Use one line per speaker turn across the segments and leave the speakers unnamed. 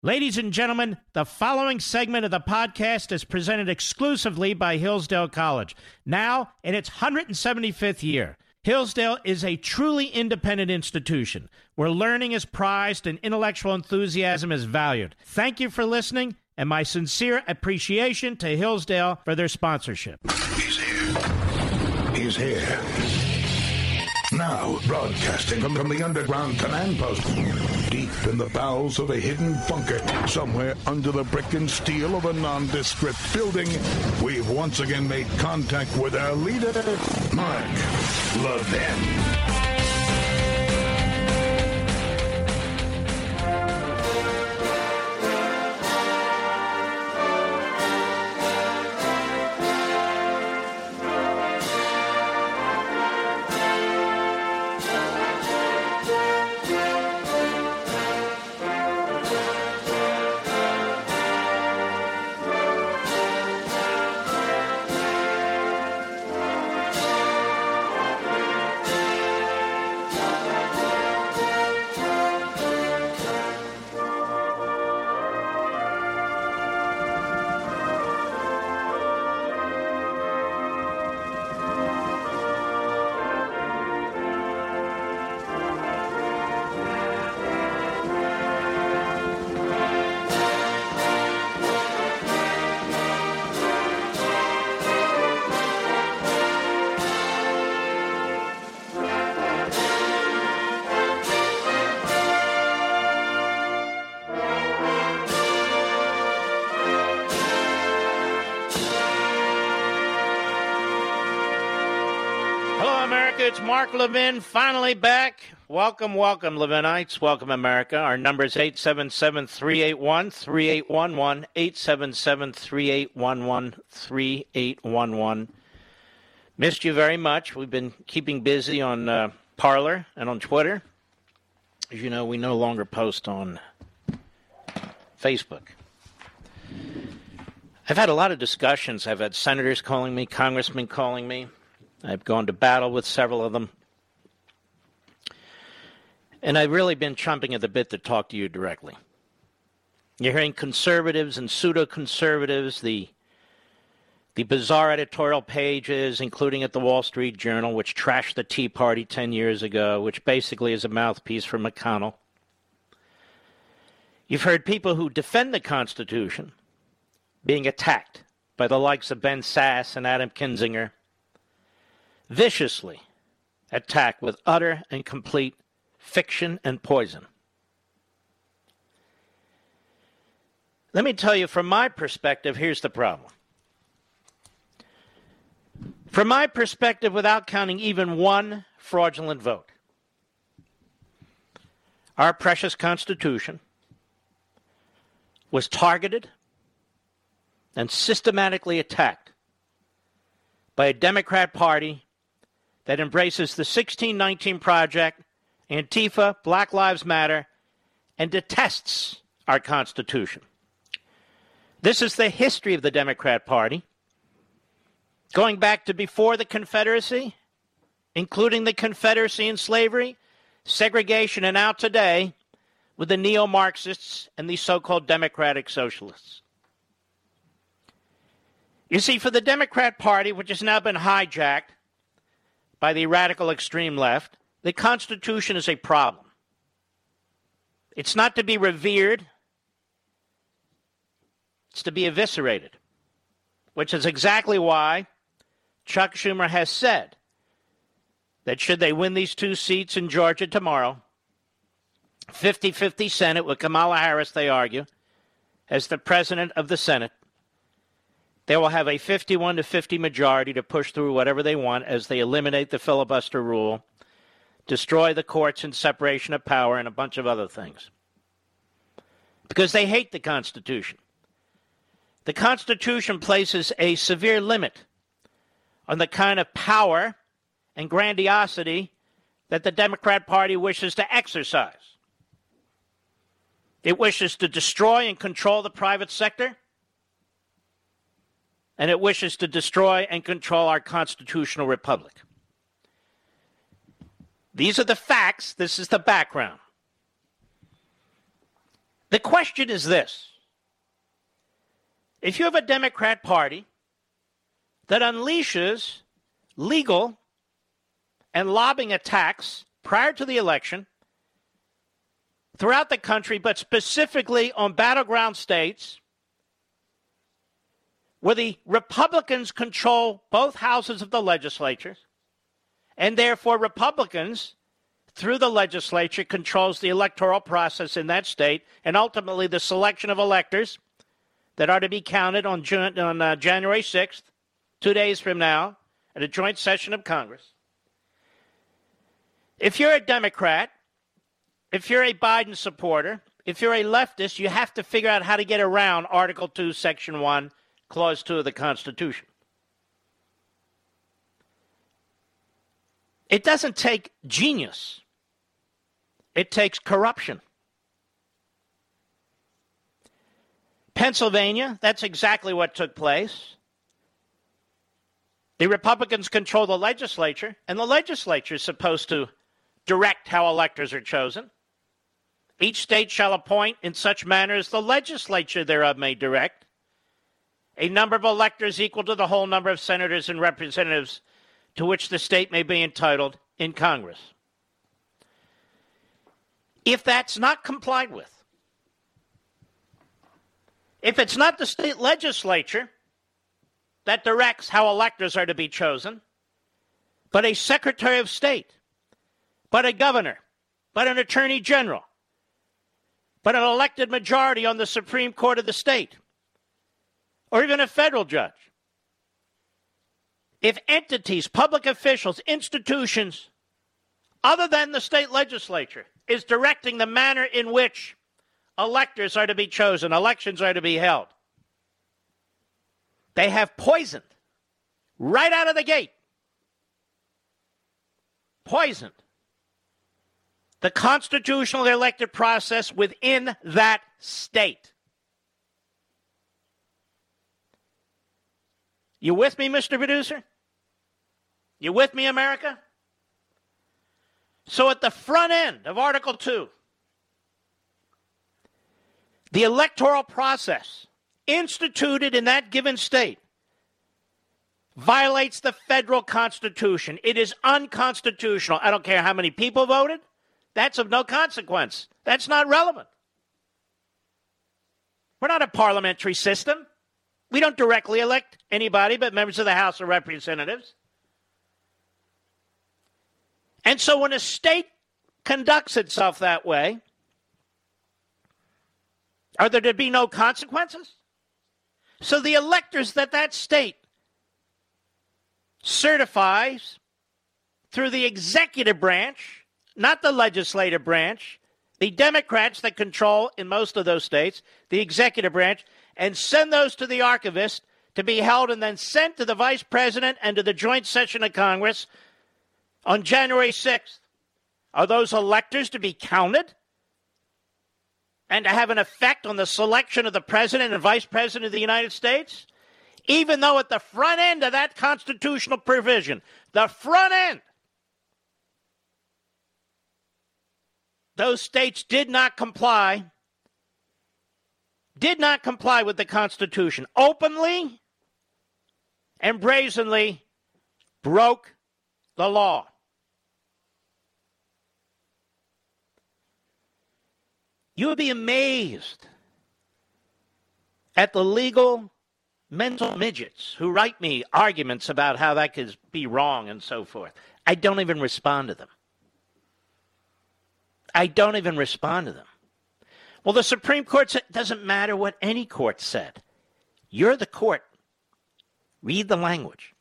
Ladies and gentlemen, the following segment of the podcast is presented exclusively by Hillsdale College, now in its 175th year. Hillsdale is a truly independent institution where learning is prized and intellectual enthusiasm is valued. Thank you for listening, and my sincere appreciation to Hillsdale for their sponsorship.
He's here. He's here. Now, broadcasting from the underground command post, deep in the bowels of a hidden bunker, somewhere under the brick and steel of a nondescript building, we've once again made contact with our leader, Mark Levin.
It's Mark Levin, finally back. Welcome, Levinites. Welcome, America. Our number is 877-381-3811, 877-381-3811. Missed you very much. We've been keeping busy on Parler and on Twitter. As you know, we no longer post on Facebook. I've had a lot of discussions. I've had senators calling me, congressmen calling me. I've gone to battle with several of them. And I've really been chomping at the bit to talk to you directly. You're hearing conservatives and pseudo-conservatives, the bizarre editorial pages, including at the Wall Street Journal, which trashed the Tea Party 10 years ago, which basically is a mouthpiece for McConnell. You've heard people who defend the Constitution being attacked by the likes of Ben Sasse and Adam Kinzinger, viciously attacked with utter and complete fiction and poison. Let me tell you, from my perspective, here's the problem. From my perspective, without counting even one fraudulent vote, our precious Constitution was targeted and systematically attacked by a Democrat Party that embraces the 1619 Project, Antifa, Black Lives Matter, and detests our Constitution. This is the history of the Democrat Party, going back to before the Confederacy, including the Confederacy and slavery, segregation, and out today with the neo-Marxists and the so-called democratic socialists. You see, for the Democrat Party, which has now been hijacked by the radical extreme left, the Constitution is a problem. It's not to be revered. It's to be eviscerated, which is exactly why Chuck Schumer has said that should they win these two seats in Georgia tomorrow, 50-50 Senate with Kamala Harris, they argue, as the president of the Senate, they will have a 51-50 majority to push through whatever they want as they eliminate the filibuster rule, destroy the courts and separation of power, and a bunch of other things. Because they hate the Constitution. The Constitution places a severe limit on the kind of power and grandiosity that the Democrat Party wishes to exercise. It wishes to destroy and control the private sector, and it wishes to destroy and control our constitutional republic. These are the facts. This is the background. The question is this. If you have a Democrat Party that unleashes legal and lobbying attacks prior to the election throughout the country, but specifically on battleground states, where the Republicans control both houses of the legislature, and therefore Republicans, through the legislature, controls the electoral process in that state, and ultimately the selection of electors that are to be counted on January 6th, 2 days from now, at a joint session of Congress. If you're a Democrat, if you're a Biden supporter, if you're a leftist, you have to figure out how to get around Article 2, Section 1, Clause 2 of the Constitution. It doesn't take genius. It takes corruption. Pennsylvania, that's exactly what took place. The Republicans control the legislature, and the legislature is supposed to direct how electors are chosen. Each state shall appoint in such manner as the legislature thereof may direct a number of electors equal to the whole number of senators and representatives to which the state may be entitled in Congress. If that's not complied with, if it's not the state legislature that directs how electors are to be chosen, but a Secretary of State, but a governor, but an attorney general, but an elected majority on the Supreme Court of the state, or even a federal judge, if entities, public officials, institutions, other than the state legislature, is directing the manner in which electors are to be chosen, elections are to be held, they have poisoned, right out of the gate, poisoned the constitutional elected process within that state. You with me, Mr. Producer? You with me, America? So at the front end of Article 2, the electoral process instituted in that given state violates the federal Constitution. It is unconstitutional. I don't care how many people voted. That's of no consequence. That's not relevant. We're not a parliamentary system. We don't directly elect anybody but members of the House of Representatives. And so when a state conducts itself that way, are there to be no consequences? So the electors that state certifies through the executive branch, not the legislative branch, the Democrats that control in most of those states, the executive branch, and send those to the archivist to be held and then sent to the vice president and to the joint session of Congress on January 6th. Are those electors to be counted and to have an effect on the selection of the president and vice president of the United States? Even though at the front end of that constitutional provision, the front end, those states did not comply with the Constitution, openly and brazenly broke the law. You would be amazed at the legal mental midgets who write me arguments about how that could be wrong and so forth. I don't even respond to them. I don't even respond to them. Well, the Supreme Court said it doesn't matter what any court said. You're the court. Read the language.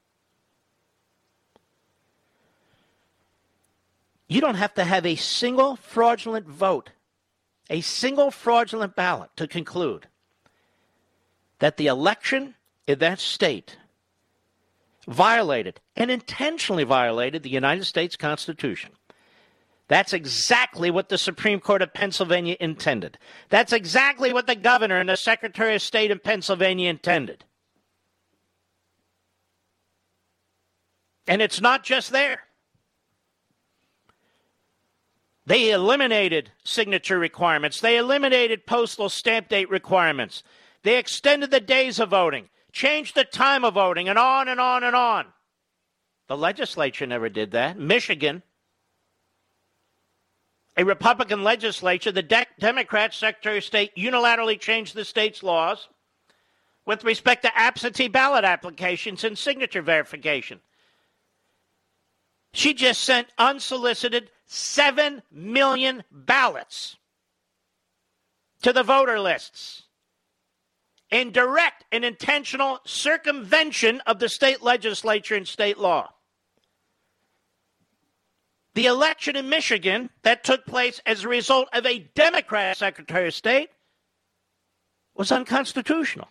You don't have to have a single fraudulent vote, a single fraudulent ballot to conclude that the election in that state violated and intentionally violated the United States Constitution. That's exactly what the Supreme Court of Pennsylvania intended. That's exactly what the governor and the Secretary of State in Pennsylvania intended. And it's not just there. They eliminated signature requirements. They eliminated postal stamp date requirements. They extended the days of voting, changed the time of voting, and on and on and on. The legislature never did that. Michigan, a Republican legislature, the Democrat Secretary of State unilaterally changed the state's laws with respect to absentee ballot applications and signature verification. She just sent unsolicited 7 million ballots to the voter lists in direct and intentional circumvention of the state legislature and state law. The election in Michigan that took place as a result of a Democrat Secretary of State was unconstitutional.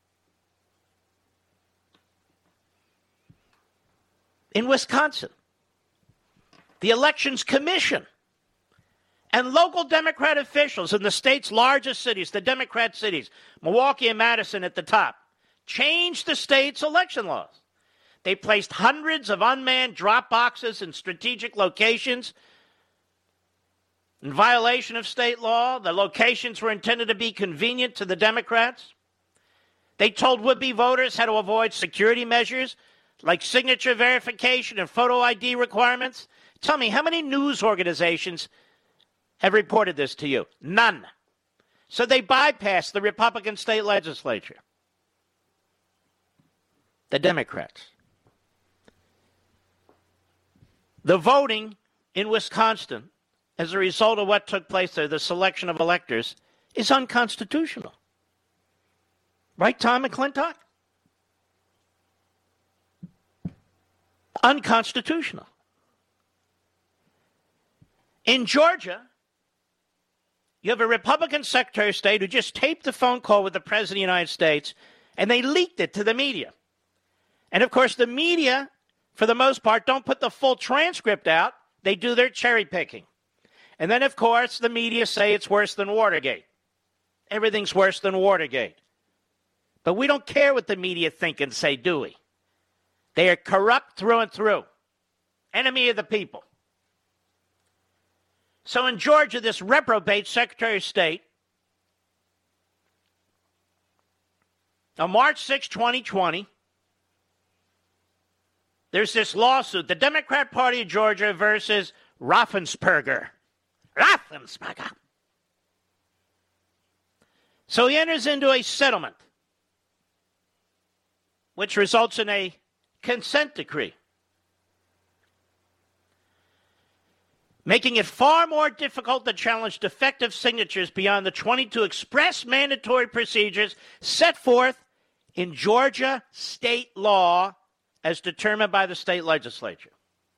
In Wisconsin, the Elections Commission and local Democrat officials in the state's largest cities, the Democrat cities, Milwaukee and Madison at the top, changed the state's election laws. They placed hundreds of unmanned drop boxes in strategic locations in violation of state law. The locations were intended to be convenient to the Democrats. They told would-be voters how to avoid security measures like signature verification and photo ID requirements. Tell me, how many news organizations have reported this to you? None. So they bypassed the Republican state legislature. The Democrats. The voting in Wisconsin, as a result of what took place there, the selection of electors, is unconstitutional. Right, Tom McClintock? Unconstitutional. In Georgia, you have a Republican Secretary of State who just taped the phone call with the President of the United States, and they leaked it to the media. And, of course, the media, for the most part, don't put the full transcript out. They do their cherry picking. And then, of course, the media say it's worse than Watergate. Everything's worse than Watergate. But we don't care what the media think and say, do we? They are corrupt through and through. Enemy of the people. So in Georgia, this reprobate Secretary of State, on March 6, 2020, there's this lawsuit, the Democrat Party of Georgia versus Raffensperger. Raffensperger. So he enters into a settlement, which results in a consent decree, making it far more difficult to challenge defective signatures beyond the 22 express mandatory procedures set forth in Georgia state law as determined by the state legislature.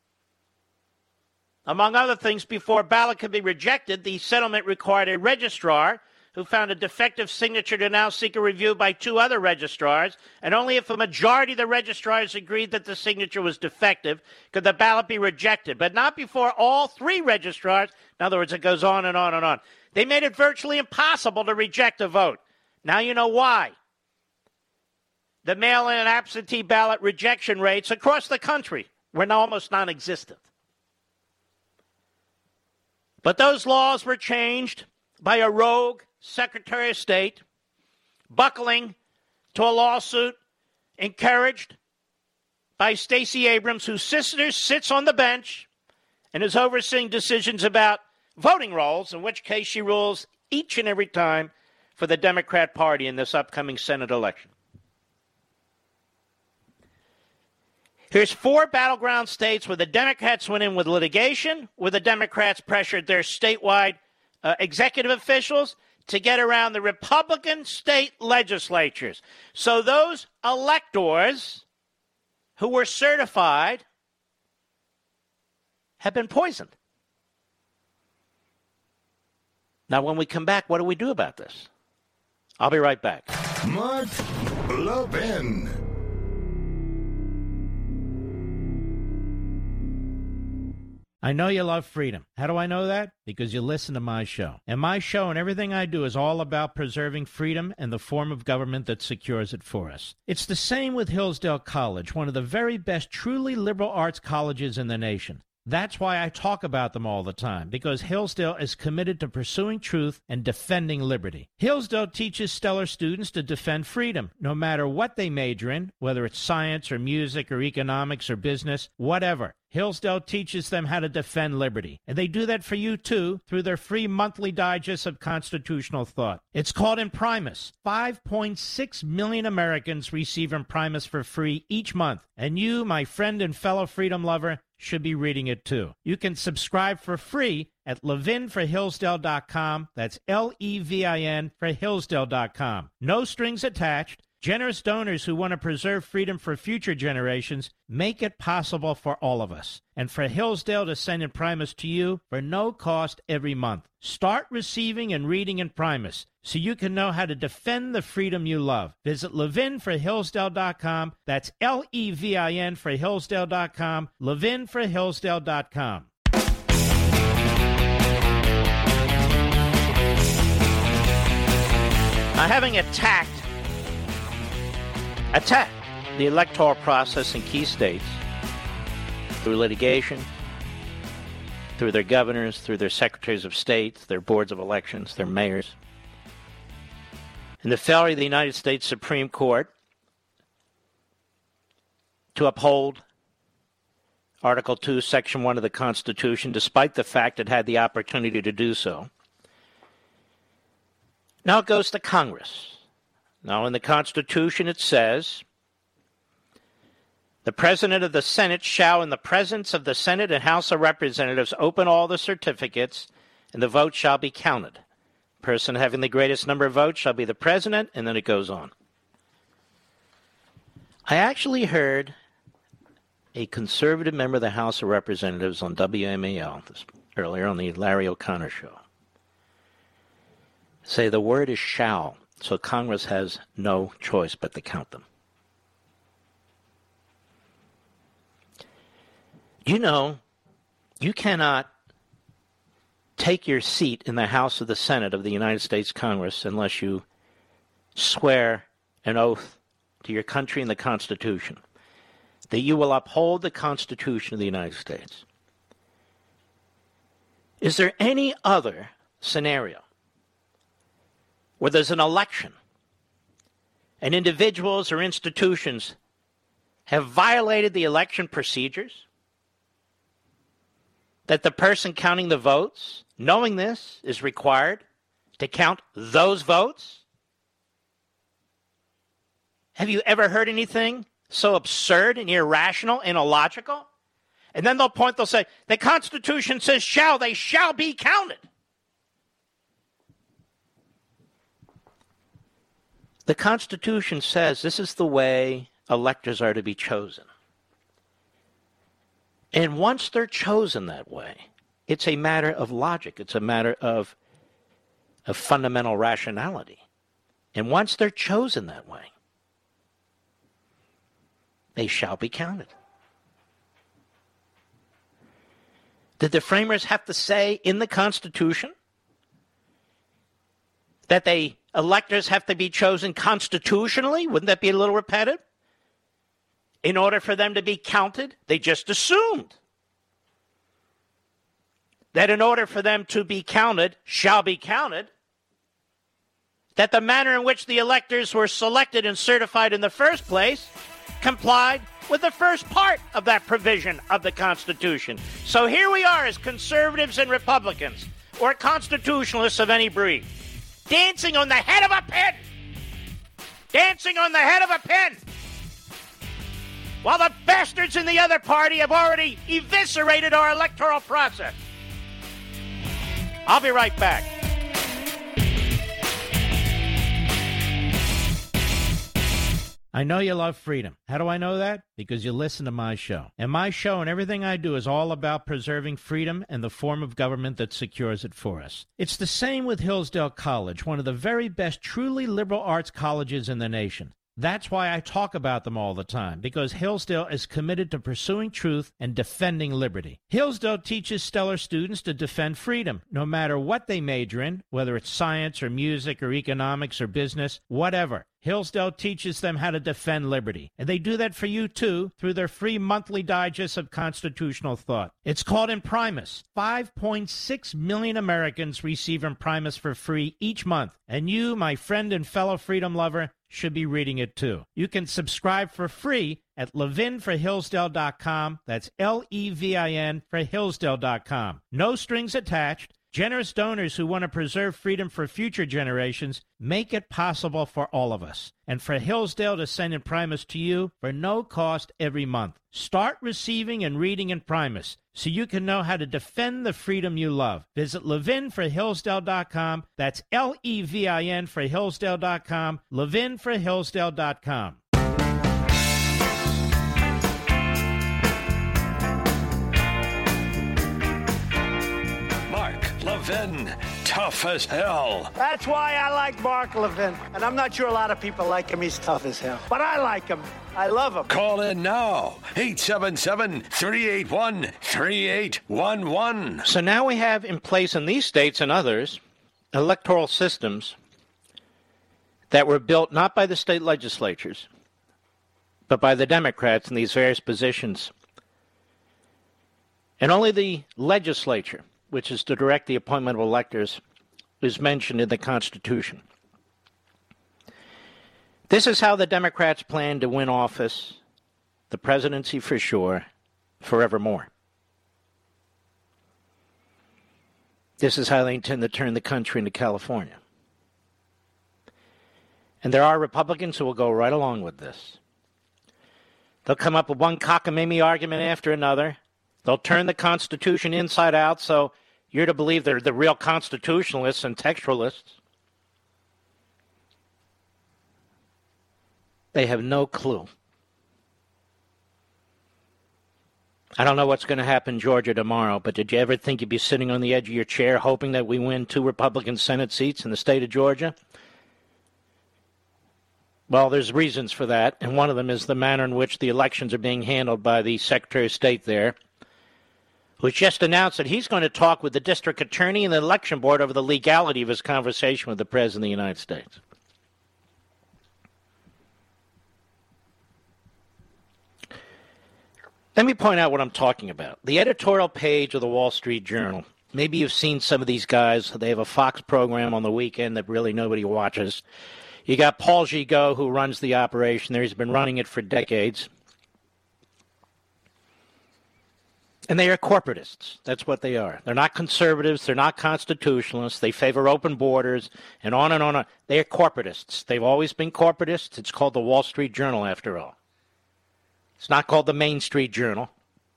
Among other things, before a ballot could be rejected, the settlement required a registrar who found a defective signature to now seek a review by two other registrars, and only if a majority of the registrars agreed that the signature was defective could the ballot be rejected, but not before all three registrars. In other words, it goes on and on and on. They made it virtually impossible to reject a vote. Now you know why. The mail-in absentee ballot rejection rates across the country were now almost non-existent. But those laws were changed by a rogue Secretary of State buckling to a lawsuit encouraged by Stacey Abrams, whose sister sits on the bench and is overseeing decisions about voting rolls, in which case she rules each and every time for the Democrat Party in this upcoming Senate election. Here's 4 battleground states where the Democrats went in with litigation, where the Democrats pressured their statewide executive officials to get around the Republican state legislatures. So those electors who were certified have been poisoned. Now, when we come back, what do we do about this? I'll be right back.
Mark Levin.
I know you love freedom. How do I know that? Because you listen to my show. And my show and everything I do is all about preserving freedom and the form of government that secures it for us. It's the same with Hillsdale College, one of the very best truly liberal arts colleges in the nation. That's why I talk about them all the time, because Hillsdale is committed to pursuing truth and defending liberty. Hillsdale teaches stellar students to defend freedom, no matter what they major in, whether it's science or music or economics or business, whatever. Hillsdale teaches them how to defend liberty. And they do that for you, too, through their free monthly digest of constitutional thought. It's called Imprimis. 5.6 million Americans receive Imprimis for free each month. And you, my friend and fellow freedom lover, should be reading it, too. You can subscribe for free at levinforhillsdale.com. That's Levin for Hillsdale.com. No strings attached. Generous donors who want to preserve freedom for future generations make it possible for all of us. And for Hillsdale to send Imprimis to you for no cost every month. Start receiving and reading Imprimis so you can know how to defend the freedom you love. Visit levinforhillsdale.com. That's Levin for Hillsdale.com. levinforhillsdale.com. Having attacked the electoral process in key states through litigation, through their governors, through their secretaries of state, their boards of elections, their mayors, and the failure of the United States Supreme Court to uphold Article 2, Section 1 of the Constitution, despite the fact it had the opportunity to do so. Now it goes to Congress. Now, in the Constitution, it says, the President of the Senate shall, in the presence of the Senate and House of Representatives, open all the certificates, and the votes shall be counted. The person having the greatest number of votes shall be the President, and then it goes on. I actually heard a conservative member of the House of Representatives on WMAL earlier on the Larry O'Connor show say the word is shall. So Congress has no choice but to count them. You know, you cannot take your seat in the House of the Senate of the United States Congress unless you swear an oath to your country and the Constitution that you will uphold the Constitution of the United States. Is there any other scenario where there's an election and individuals or institutions have violated the election procedures, that the person counting the votes, knowing this, is required to count those votes? Have you ever heard anything so absurd and irrational and illogical? And then they'll say, the Constitution says shall, they shall be counted. The Constitution says this is the way electors are to be chosen. And once they're chosen that way, it's a matter of logic. It's a matter of fundamental rationality. And once they're chosen that way, they shall be counted. Did the framers have to say in the Constitution that electors have to be chosen constitutionally? Wouldn't that be a little repetitive? In order for them to be counted, they just assumed that in order for them to be counted, shall be counted, that the manner in which the electors were selected and certified in the first place complied with the first part of that provision of the Constitution. So here we are as conservatives and Republicans, or constitutionalists of any breed, dancing on the head of a pin. Dancing on the head of a pin. While the bastards in the other party have already eviscerated our electoral process. I'll be right back. I know you love freedom. How do I know that? Because you listen to my show. And my show and everything I do is all about preserving freedom and the form of government that secures it for us. It's the same with Hillsdale College, one of the very best truly liberal arts colleges in the nation. That's why I talk about them all the time, because Hillsdale is committed to pursuing truth and defending liberty. Hillsdale teaches stellar students to defend freedom, no matter what they major in, whether it's science or music or economics or business, whatever. Hillsdale teaches them how to defend liberty. And they do that for you, too, through their free monthly digest of constitutional thought. It's called Imprimis. 5.6 million Americans receive Imprimis for free each month. And you, my friend and fellow freedom lover, should be reading it, too. You can subscribe for free at levinforhillsdale.com. That's Levin for Hillsdale.com. No strings attached. Generous donors who want to preserve freedom for future generations make it possible for all of us. And for Hillsdale to send Imprimis to you for no cost every month. Start receiving and reading Imprimis so you can know how to defend the freedom you love. Visit levinforhillsdale.com. That's Levin for Hillsdale.com. levinforhillsdale.com.
Levin, tough as hell.
That's why I like Mark Levin. And I'm not sure a lot of people like him. He's tough as hell. But I like him. I love him.
Call in now. 877-381-3811.
So now we have in place in these states and others electoral systems that were built not by the state legislatures, but by the Democrats in these various positions. And only the legislature, which is to direct the appointment of electors, is mentioned in the Constitution. This is how the Democrats plan to win office, the presidency for sure, forevermore. This is how they intend to turn the country into California. And there are Republicans who will go right along with this. They'll come up with one cockamamie argument after another. They'll turn the Constitution inside out, so you're to believe they're the real constitutionalists and textualists. They have no clue. I don't know what's going to happen in Georgia tomorrow, but did you ever think you'd be sitting on the edge of your chair hoping that we win 2 Republican Senate seats in the state of Georgia? Well, there's reasons for that, and one of them is the manner in which the elections are being handled by the Secretary of State there, who's just announced that he's going to talk with the district attorney and the election board over the legality of his conversation with the President of the United States. Let me point out what I'm talking about. The editorial page of the Wall Street Journal. Maybe you've seen some of these guys. They have a Fox program on the weekend that really nobody watches. You got Paul Gigot, who runs the operation there. He's been running it for decades. And they are corporatists. That's what they are. They're not conservatives. They're not constitutionalists. They favor open borders and on and on. They are corporatists. They've always been corporatists. It's called the Wall Street Journal, after all. It's not called the Main Street Journal.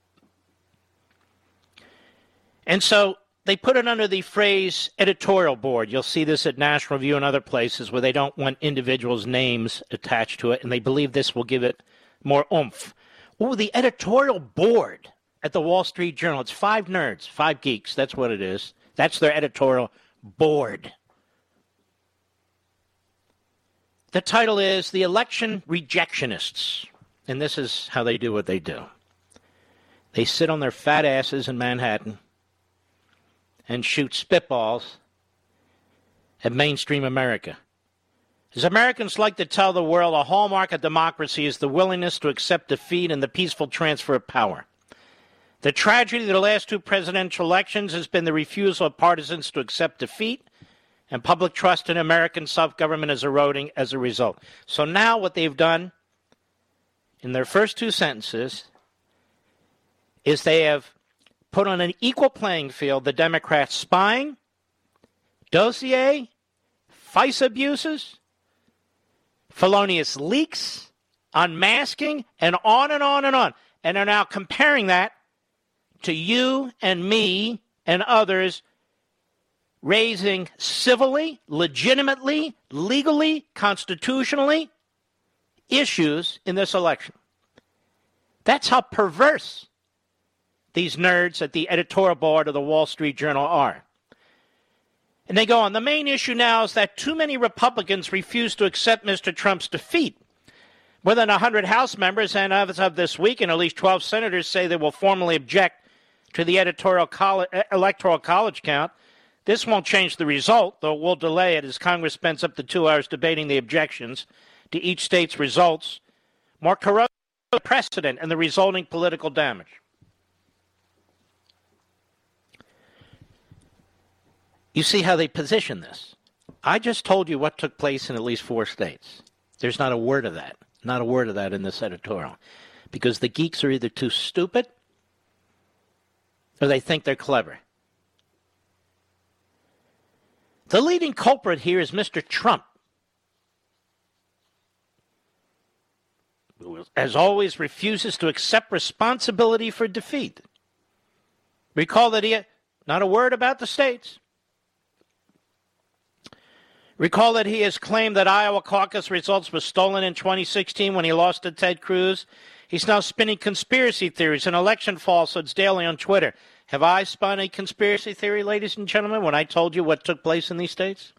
And so they put it under the phrase editorial board. You'll see this at National Review and other places where they don't want individuals' names attached to it, and they believe this will give it more oomph. Oh, the editorial board at the Wall Street Journal. It's 5 nerds, 5 geeks. That's what it is. That's their editorial board. The title is The Election Rejectionists. And this is how they do what they do. They sit on their fat asses in Manhattan and shoot spitballs at mainstream America. As Americans like to tell the world, a hallmark of democracy is the willingness to accept defeat and the peaceful transfer of power. The tragedy of the last 2 presidential elections has been the refusal of partisans to accept defeat, and public trust in American self-government is eroding as a result. So now what they've done in their first 2 sentences is they have put on an equal playing field the Democrats' spying, dossier, FISA abuses, felonious leaks, unmasking, and on and on and on. And they're now comparing that to you and me and others raising civilly, legitimately, legally, constitutionally issues in this election. That's how perverse these nerds at the editorial board of the Wall Street Journal are. And they go on, the main issue now is that too many Republicans refuse to accept Mr. Trump's defeat. More than 100 House members, and as of this week, and at least 12 senators say they will formally object to the electoral college count. This won't change the result, though it will delay it as Congress spends up to 2 hours debating the objections to each state's results, more corrosive precedent and the resulting political damage. You see how they position this. I just told you what took place in at least 4 states. There's not a word of that. Not a word of that in this editorial. Because the geeks are either too stupid or they think they're clever. The leading culprit here is Mr. Trump, who, as always, refuses to accept responsibility for defeat. Recall that not a word about the states. Recall that he has claimed that Iowa caucus results were stolen in 2016 when he lost to Ted Cruz. He's now spinning conspiracy theories and election falsehoods daily on Twitter. Have I spun a conspiracy theory, ladies and gentlemen, when I told you what took place in these states?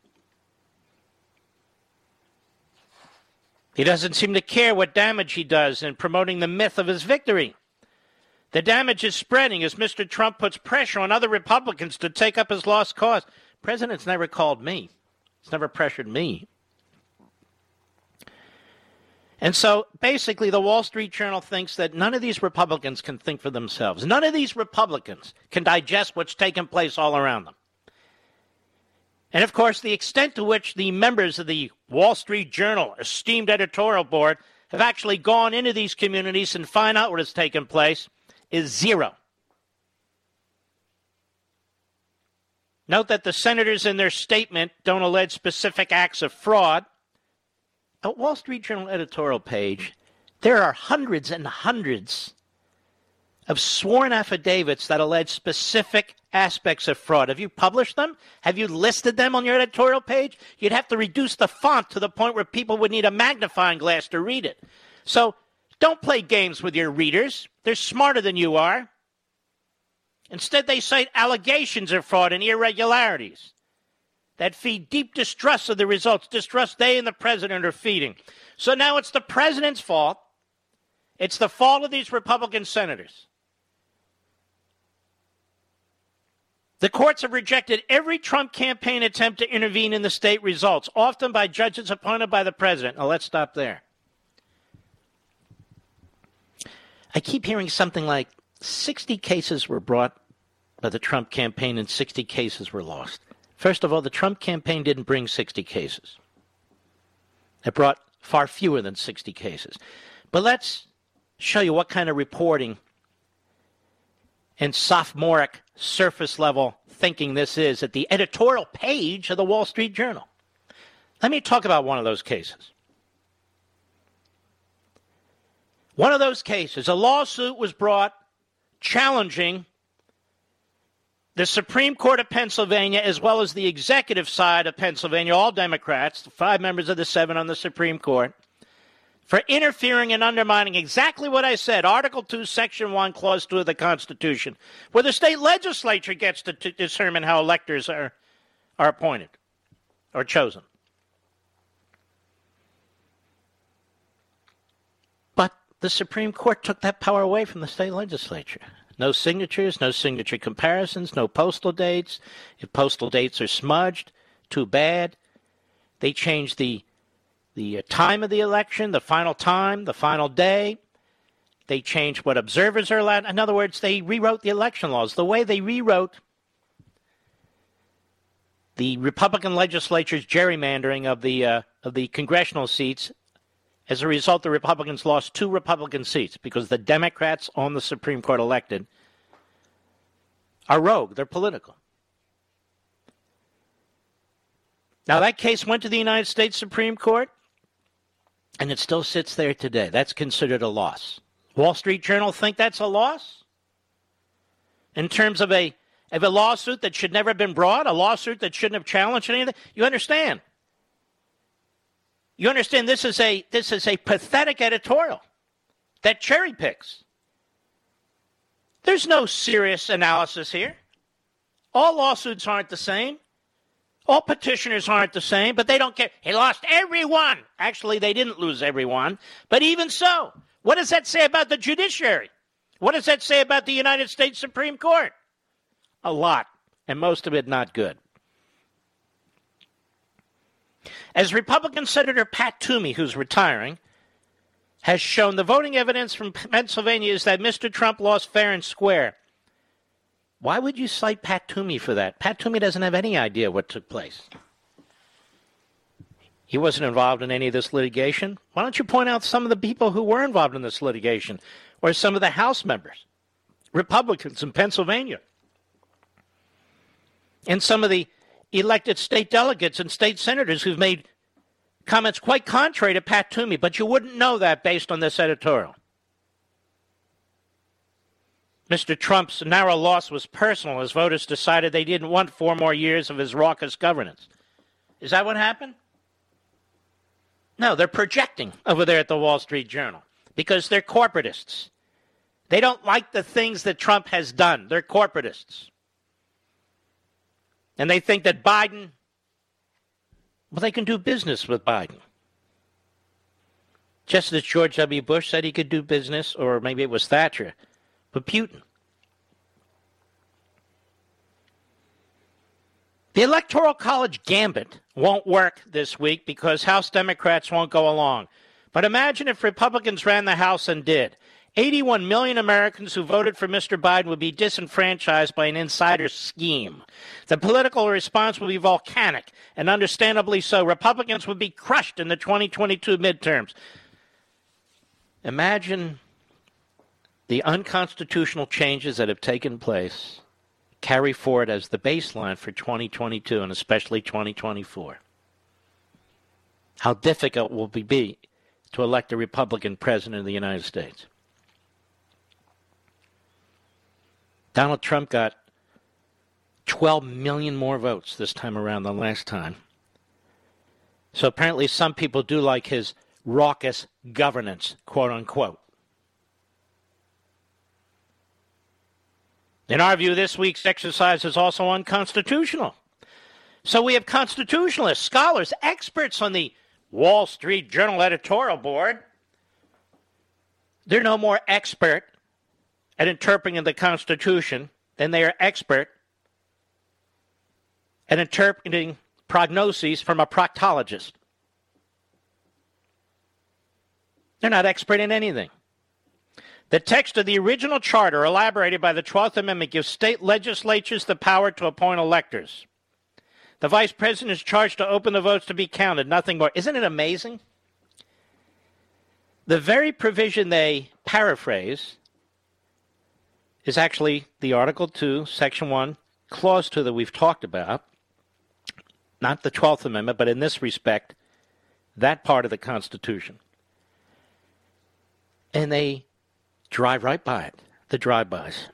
He doesn't seem to care what damage he does in promoting the myth of his victory. The damage is spreading as Mr. Trump puts pressure on other Republicans to take up his lost cause. The president's never called me. He's never pressured me. And so, basically, the Wall Street Journal thinks that none of these Republicans can think for themselves. None of these Republicans can digest what's taking place all around them. And, of course, the extent to which the members of the Wall Street Journal esteemed editorial board have actually gone into these communities and find out what has taken place is zero. Note that the senators in their statement don't allege specific acts of fraud. At Wall Street Journal editorial page, there are hundreds and hundreds of sworn affidavits that allege specific aspects of fraud. Have you published them? Have you listed them on your editorial page? You'd have to reduce the font to the point where people would need a magnifying glass to read it. So don't play games with your readers. They're smarter than you are. Instead, they cite allegations of fraud and irregularities that feed deep distrust of the results, distrust they and the president are feeding. So now it's the president's fault. It's the fault of these Republican senators. The courts have rejected every Trump campaign attempt to intervene in the state results, often by judges appointed by the president. Now, let's stop there. I keep hearing something like 60 cases were brought by the Trump campaign and 60 cases were lost. First of all, the Trump campaign didn't bring 60 cases. It brought far fewer than 60 cases. But let's show you what kind of reporting and sophomoric surface-level thinking this is at the editorial page of the Wall Street Journal. Let me talk about one of those cases. One of those cases, a lawsuit was brought challenging the Supreme Court of Pennsylvania, as well as the executive side of Pennsylvania, all Democrats, the 5 members of the 7 on the Supreme Court, for interfering and undermining exactly what I said, Article 2, Section 1, Clause 2 of the Constitution, where the state legislature gets to determine how electors are appointed or chosen. But the Supreme Court took that power away from the state legislature. No signatures, no signature comparisons, no postal dates. If postal dates are smudged, too bad. They changed the time of the election, the final time, the final day. They changed what observers are allowed. In other words, they rewrote the election laws. The way they rewrote the Republican legislature's gerrymandering of the congressional seats, as a result, the Republicans lost 2 Republican seats because the Democrats on the Supreme Court elected are rogue. They're political. Now, that case went to the United States Supreme Court, and it still sits there today. That's considered a loss. Wall Street Journal think that's a loss? In terms of a lawsuit that should never have been brought, a lawsuit that shouldn't have challenged anything? You understand? You understand this is a pathetic editorial that cherry picks. There's no serious analysis here. All lawsuits aren't the same. All petitioners aren't the same, but they don't care. He lost everyone. Actually, they didn't lose everyone. But even so, what does that say about the judiciary? What does that say about the United States Supreme Court? A lot, and most of it not good. As Republican Senator Pat Toomey, who's retiring, has shown, the voting evidence from Pennsylvania is that Mr. Trump lost fair and square. Why would you cite Pat Toomey for that? Pat Toomey doesn't have any idea what took place. He wasn't involved in any of this litigation. Why don't you point out some of the people who were involved in this litigation, or some of the House members, Republicans in Pennsylvania, and some of the elected state delegates and state senators who've made comments quite contrary to Pat Toomey, but you wouldn't know that based on this editorial. Mr. Trump's narrow loss was personal as voters decided they didn't want 4 more years of his raucous governance. Is that what happened? No, they're projecting over there at the Wall Street Journal because they're corporatists. They don't like the things that Trump has done. They're corporatists. And they think that Biden, well, they can do business with Biden. Just as George W. Bush said he could do business, or maybe it was Thatcher, with Putin. The Electoral College gambit won't work this week because House Democrats won't go along. But imagine if Republicans ran the House and did. 81 million Americans who voted for Mr. Biden would be disenfranchised by an insider scheme. The political response would be volcanic, and understandably so. Republicans would be crushed in the 2022 midterms. Imagine the unconstitutional changes that have taken place carry forward as the baseline for 2022 and especially 2024. How difficult will it be to elect a Republican president of the United States? Donald Trump got 12 million more votes this time around than last time. So apparently some people do like his raucous governance, quote unquote. In our view, this week's exercise is also unconstitutional. So we have constitutionalists, scholars, experts on the Wall Street Journal editorial board. They're no more expert at interpreting the Constitution than they are expert at interpreting prognoses from a proctologist. They're not expert in anything. The text of the original charter, elaborated by the 12th Amendment, gives state legislatures the power to appoint electors. The vice president is charged to open the votes to be counted, nothing more. Isn't it amazing? The very provision they paraphrase is actually the Article 2, Section 1, Clause 2 that we've talked about. Not the 12th Amendment, but in this respect, that part of the Constitution. And they drive right by it, the drive-bys.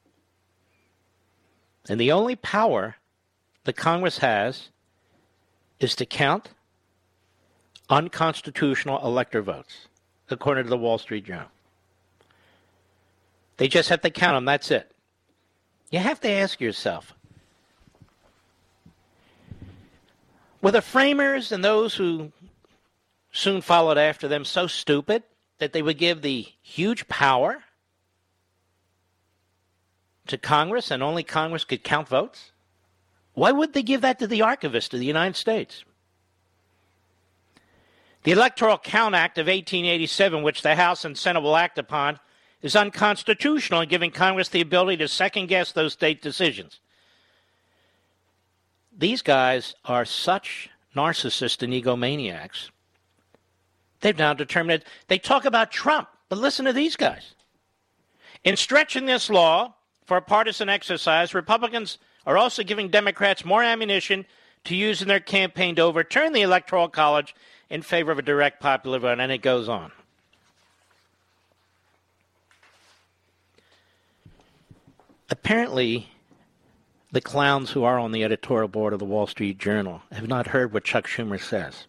And the only power the Congress has is to count unconstitutional elector votes, according to the Wall Street Journal. They just have to count them, that's it. You have to ask yourself, were the framers and those who soon followed after them so stupid that they would give the huge power to Congress and only Congress could count votes? Why would they give that to the archivist of the United States? The Electoral Count Act of 1887, which the House and Senate will act upon, is unconstitutional in giving Congress the ability to second-guess those state decisions. These guys are such narcissists and egomaniacs. They've now determined, they talk about Trump, but listen to these guys. In stretching this law for a partisan exercise, Republicans are also giving Democrats more ammunition to use in their campaign to overturn the Electoral College in favor of a direct popular vote, and it goes on. Apparently, the clowns who are on the editorial board of the Wall Street Journal have not heard what Chuck Schumer says.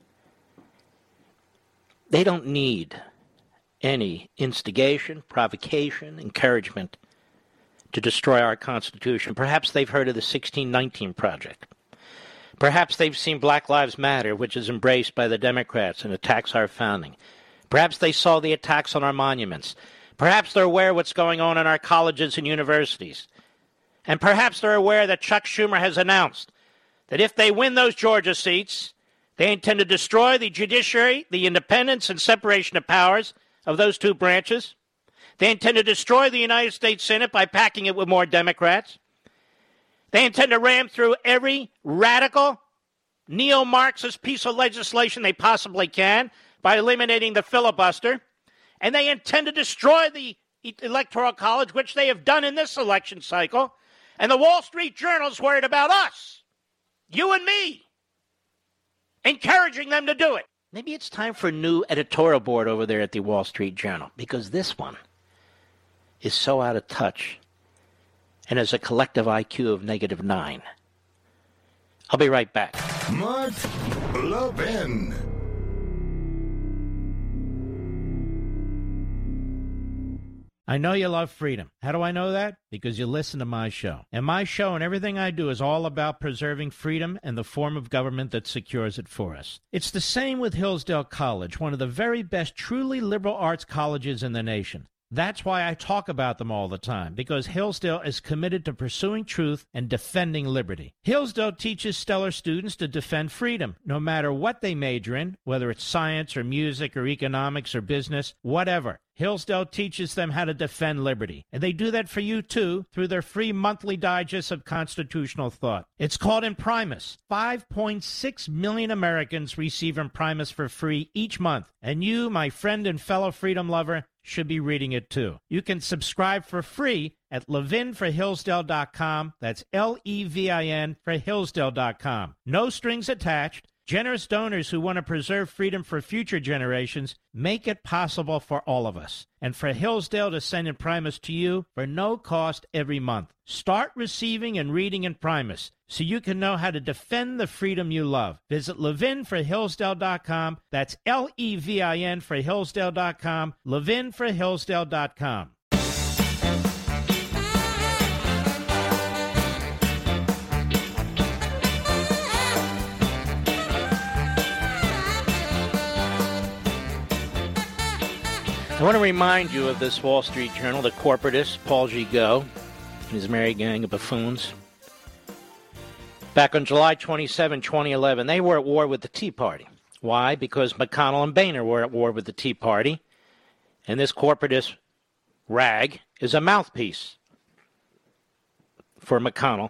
They don't need any instigation, provocation, encouragement to destroy our Constitution. Perhaps they've heard of the 1619 Project. Perhaps they've seen Black Lives Matter, which is embraced by the Democrats and attacks our founding. Perhaps they saw the attacks on our monuments. Perhaps they're aware of what's going on in our colleges and universities. And perhaps they're aware that Chuck Schumer has announced that if they win those Georgia seats, They intend to destroy the judiciary, the independence and separation of powers of those two branches. They intend to destroy the United States Senate by packing it with more Democrats. They intend to ram through every radical, neo-Marxist piece of legislation they possibly can by eliminating the filibuster. And they intend to destroy the Electoral College, which they have done in this election cycle. And the Wall Street Journal is worried about us, you and me, encouraging them to do it. Maybe it's time for a new editorial board over there at the Wall Street Journal, because this one is so out of touch and has a collective IQ of -9. I'll be right back.
Mark Levin.
I know you love freedom. How do I know that? Because you listen to my show. And my show and everything I do is all about preserving freedom and the form of government that secures it for us. It's the same with Hillsdale College, one of the very best truly liberal arts colleges in the nation. That's why I talk about them all the time, because Hillsdale is committed to pursuing truth and defending liberty. Hillsdale teaches stellar students to defend freedom, no matter what they major in, whether it's science or music or economics or business, whatever. Hillsdale teaches them how to defend liberty. And they do that for you, too, through their free monthly digest of constitutional thought. It's called Imprimis. 5.6 million Americans receive Imprimis for free each month. And you, my friend and fellow freedom lover, should be reading it, too. You can subscribe for free at levinforhillsdale.com. That's Levin for Hillsdale.com. No strings attached. Generous donors who want to preserve freedom for future generations make it possible for all of us. And for Hillsdale to send Imprimis to you for no cost every month. Start receiving and reading Imprimis so you can know how to defend the freedom you love. Visit levinforhillsdale.com. That's Levin for Hillsdale.com. levinforhillsdale.com. I want to remind you of this Wall Street Journal, the corporatist, Paul Gigot, and his merry gang of buffoons. Back on July 27, 2011, they were at war with the Tea Party. Why? Because McConnell and Boehner were at war with the Tea Party, and this corporatist rag is a mouthpiece for McConnell,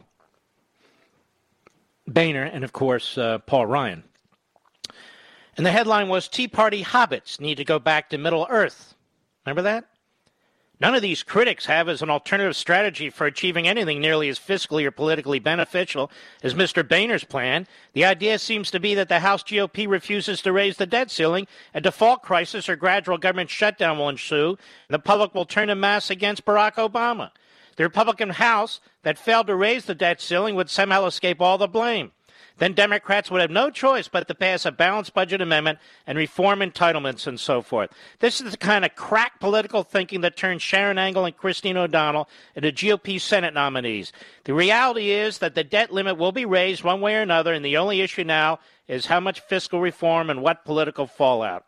Boehner, and, of course, Paul Ryan. And the headline was, Tea Party hobbits need to go back to Middle Earth. Remember that? None of these critics have as an alternative strategy for achieving anything nearly as fiscally or politically beneficial as Mr. Boehner's plan. The idea seems to be that the House GOP refuses to raise the debt ceiling, a default crisis or gradual government shutdown will ensue, and the public will turn en masse against Barack Obama. The Republican House that failed to raise the debt ceiling would somehow escape all the blame. Then Democrats would have no choice but to pass a balanced budget amendment and reform entitlements and so forth. This is the kind of crack political thinking that turned Sharon Angle and Christine O'Donnell into GOP Senate nominees. The reality is that the debt limit will be raised one way or another, and the only issue now is how much fiscal reform and what political fallout.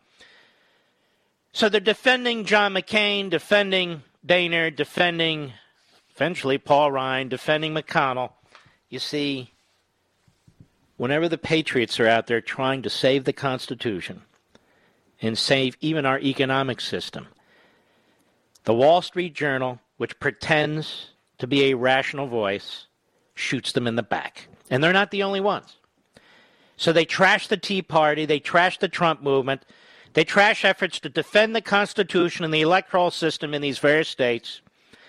So they're defending John McCain, defending Boehner, defending, eventually, Paul Ryan, defending McConnell. You see, whenever the patriots are out there trying to save the Constitution and save even our economic system, the Wall Street Journal, which pretends to be a rational voice, shoots them in the back. And they're not the only ones. So they trash the Tea Party, they trash the Trump movement, they trash efforts to defend the Constitution and the electoral system in these various states.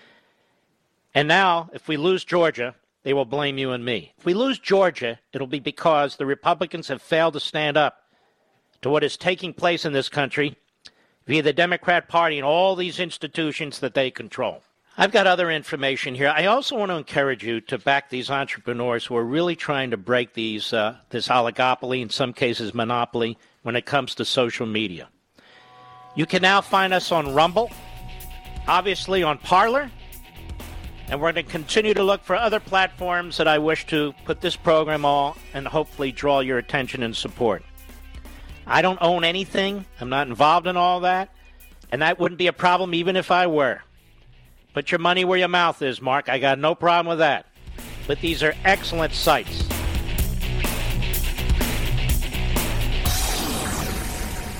And now, if we lose Georgia, they will blame you and me. If we lose Georgia, it'll be because the Republicans have failed to stand up to what is taking place in this country via the Democrat Party and all these institutions that they control. I've got other information here. I also want to encourage you to back these entrepreneurs who are really trying to break this oligopoly, in some cases monopoly, when it comes to social media. You can now find us on Rumble, obviously on Parler, and we're going to continue to look for other platforms that I wish to put this program on and hopefully draw your attention and support. I don't own anything. I'm not involved in all that. And that wouldn't be a problem even if I were. Put your money where your mouth is, Mark. I got no problem with that. But these are excellent sites.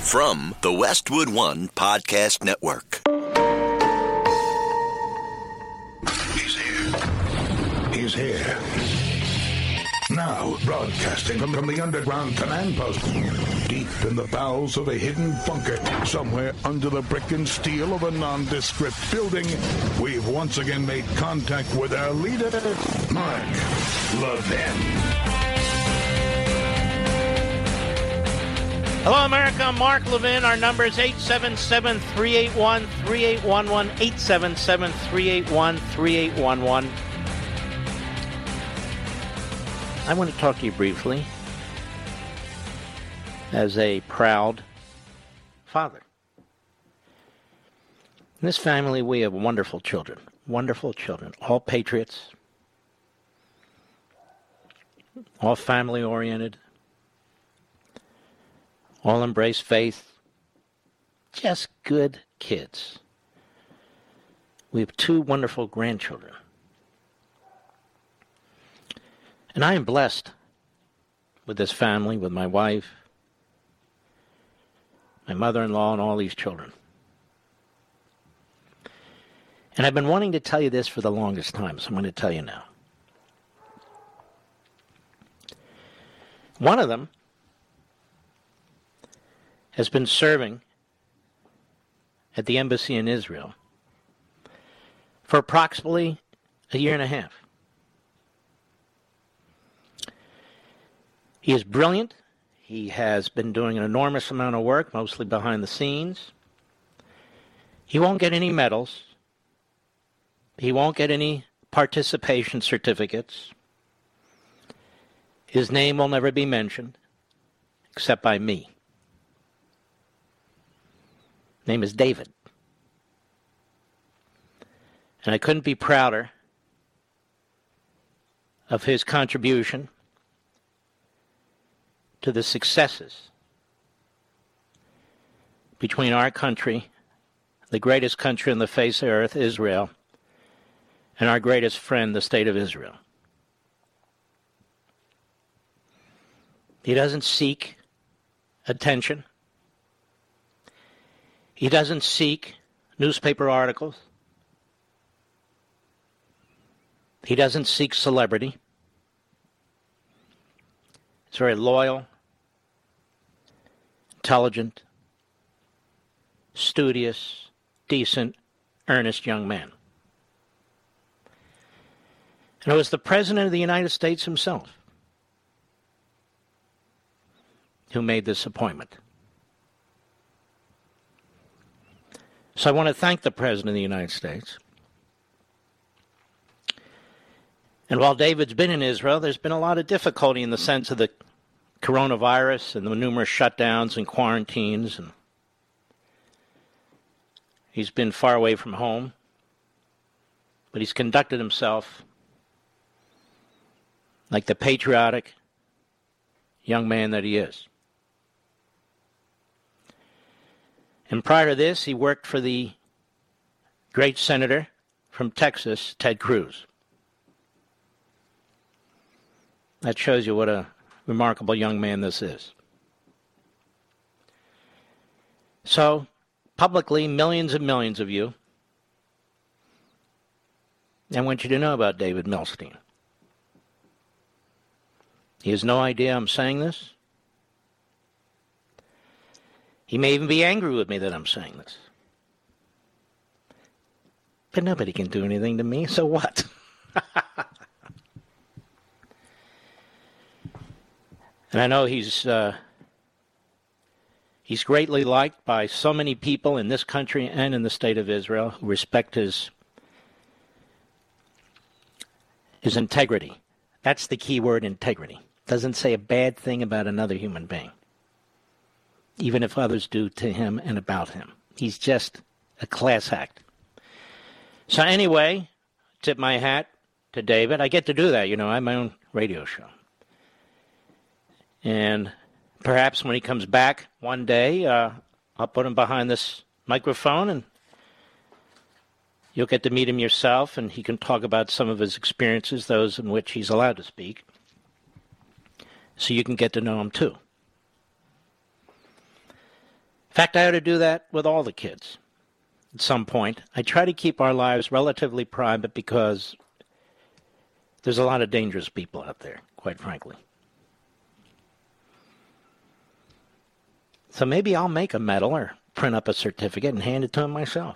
from the Westwood One Podcast Network.
He's here. Now, broadcasting from the underground command post, deep in the bowels of a hidden bunker, somewhere under the brick and steel of a nondescript building, we've once again made contact with our leader, Mark Levin.
Hello, America. I'm Mark Levin. Our number is 877-381-3811, 877-381-3811. I want to talk to you briefly as a proud father. In this family, we have wonderful children, all patriots, all family-oriented, all embrace faith, just good kids. We have 2 wonderful grandchildren. And I am blessed with this family, with my wife, my mother-in-law, and all these children. And I've been wanting to tell you this for the longest time, so I'm going to tell you now. One of them has been serving at the embassy in Israel for approximately a year and a half. He is brilliant. He has been doing an enormous amount of work, mostly behind the scenes. He won't get any medals. He won't get any participation certificates. His name will never be mentioned, except by me. His name is David. And I couldn't be prouder of his contribution to the successes between our country, the greatest country on the face of earth, Israel, and our greatest friend, the state of Israel. He doesn't seek attention. He doesn't seek newspaper articles. He doesn't seek celebrity. He's very loyal, intelligent, studious, decent, earnest young man. And it was the President of the United States himself who made this appointment. So I want to thank the President of the United States. And while David's been in Israel, there's been a lot of difficulty in the sense of the coronavirus and the numerous shutdowns and quarantines. And he's been far away from home, but he's conducted himself like the patriotic young man that he is. And prior to this, he worked for the great senator from Texas, Ted Cruz. That shows you what a remarkable young man this is. So, publicly, millions and millions of you, I want you to know about David Milstein. He has no idea I'm saying this. He may even be angry with me that I'm saying this. But nobody can do anything to me, so what? And I know he's greatly liked by so many people in this country and in the state of Israel who respect his integrity. That's the key word, integrity. Doesn't say a bad thing about another human being, even if others do to him and about him. He's just a class act. So anyway, tip my hat to David. I get to do that, I have my own radio show. And perhaps when he comes back one day, I'll put him behind this microphone and you'll get to meet him yourself, and he can talk about some of his experiences, those in which he's allowed to speak, so you can get to know him too. fact, I ought to do that with all the kids at some point. I try to keep our lives relatively private because there's a lot of dangerous people out there, quite frankly. So maybe I'll make a medal or print up a certificate and hand it to him myself.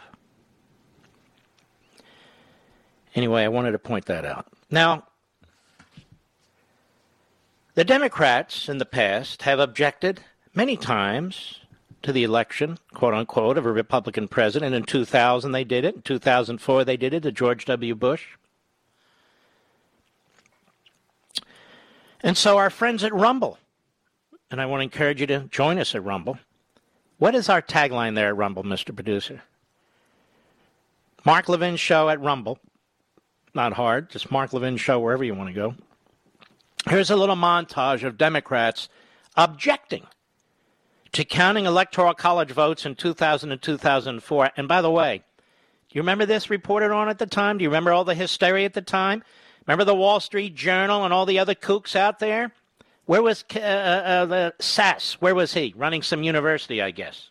Anyway, I wanted to point that out. Now, the Democrats in the past have objected many times to the election, quote-unquote, of a Republican president. In 2000, they did it. In 2004, they did it to George W. Bush. And so our friends at Rumble, and I want to encourage you to join us at Rumble. What is our tagline there at Rumble, Mr. Producer? Mark Levin Show at Rumble. Not hard, just Mark Levin Show wherever you want to go. Here's a little montage of Democrats objecting to counting Electoral College votes in 2000 and 2004. And by the way, do you remember this reported on at the time? Do you remember all the hysteria at the time? Remember the Wall Street Journal and all the other kooks out there? Where was the Sass? Where was he? Running some university, I guess.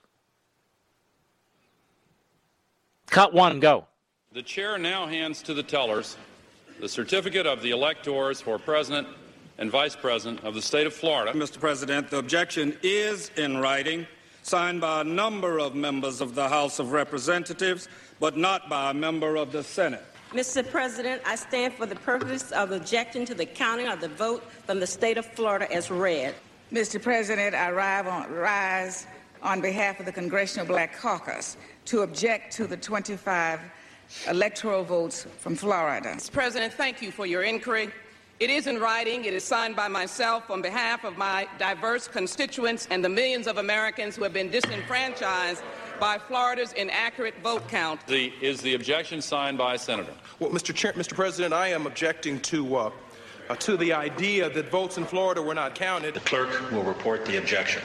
Cut one, go.
The chair now hands to the tellers the certificate of the electors for President and Vice President of the state of Florida.
Mr. President, the objection is in writing, signed by a number of members of the House of Representatives, but not by a member of the Senate.
Mr. President, I stand for the purpose of objecting to the counting of the vote from the state of Florida as read.
Mr. President, I rise on behalf of the Congressional Black Caucus to object to the 25 electoral votes from Florida.
Mr. President, thank you for your inquiry. It is in writing. It is signed by myself on behalf of my diverse constituents and the millions of Americans who have been disenfranchised by Florida's inaccurate vote count.
Is the objection signed by a senator?
Well, Mr. President, I am objecting to the idea that votes in Florida were not counted.
The clerk will report the objection.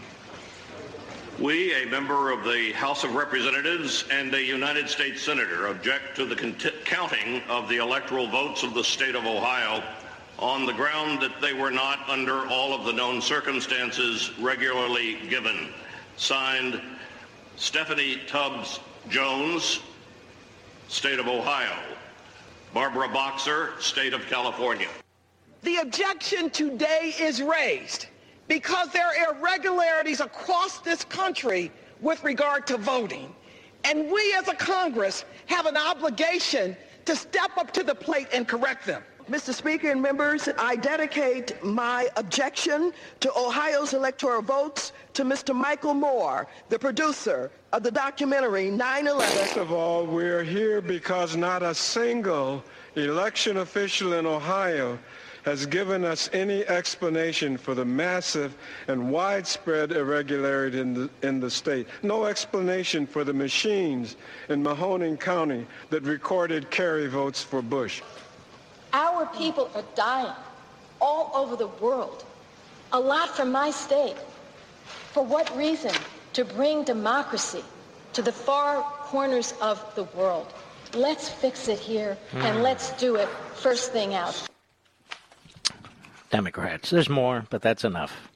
We, a member of the House of Representatives and a United States Senator, object to the counting of the electoral votes of the state of Ohio on the ground that they were not, under all of the known circumstances, regularly given. Signed, Stephanie Tubbs Jones, State of Ohio. Barbara Boxer, State of California.
The objection today is raised because there are irregularities across this country with regard to voting. And we as a Congress have an obligation to step up to the plate and correct them.
Mr. Speaker and members, I dedicate my objection to Ohio's electoral votes to Mr. Michael Moore, the producer of the documentary 9/11.
First of all, we're here because not a single election official in Ohio has given us any explanation for the massive and widespread irregularity in the state. No explanation for the machines in Mahoning County that recorded carry votes for Bush.
Our people are dying all over the world. A lot from my state. For what reason? To bring democracy to the far corners of the world. Let's fix it here, and let's do it first thing out.
Democrats. There's more, but that's enough.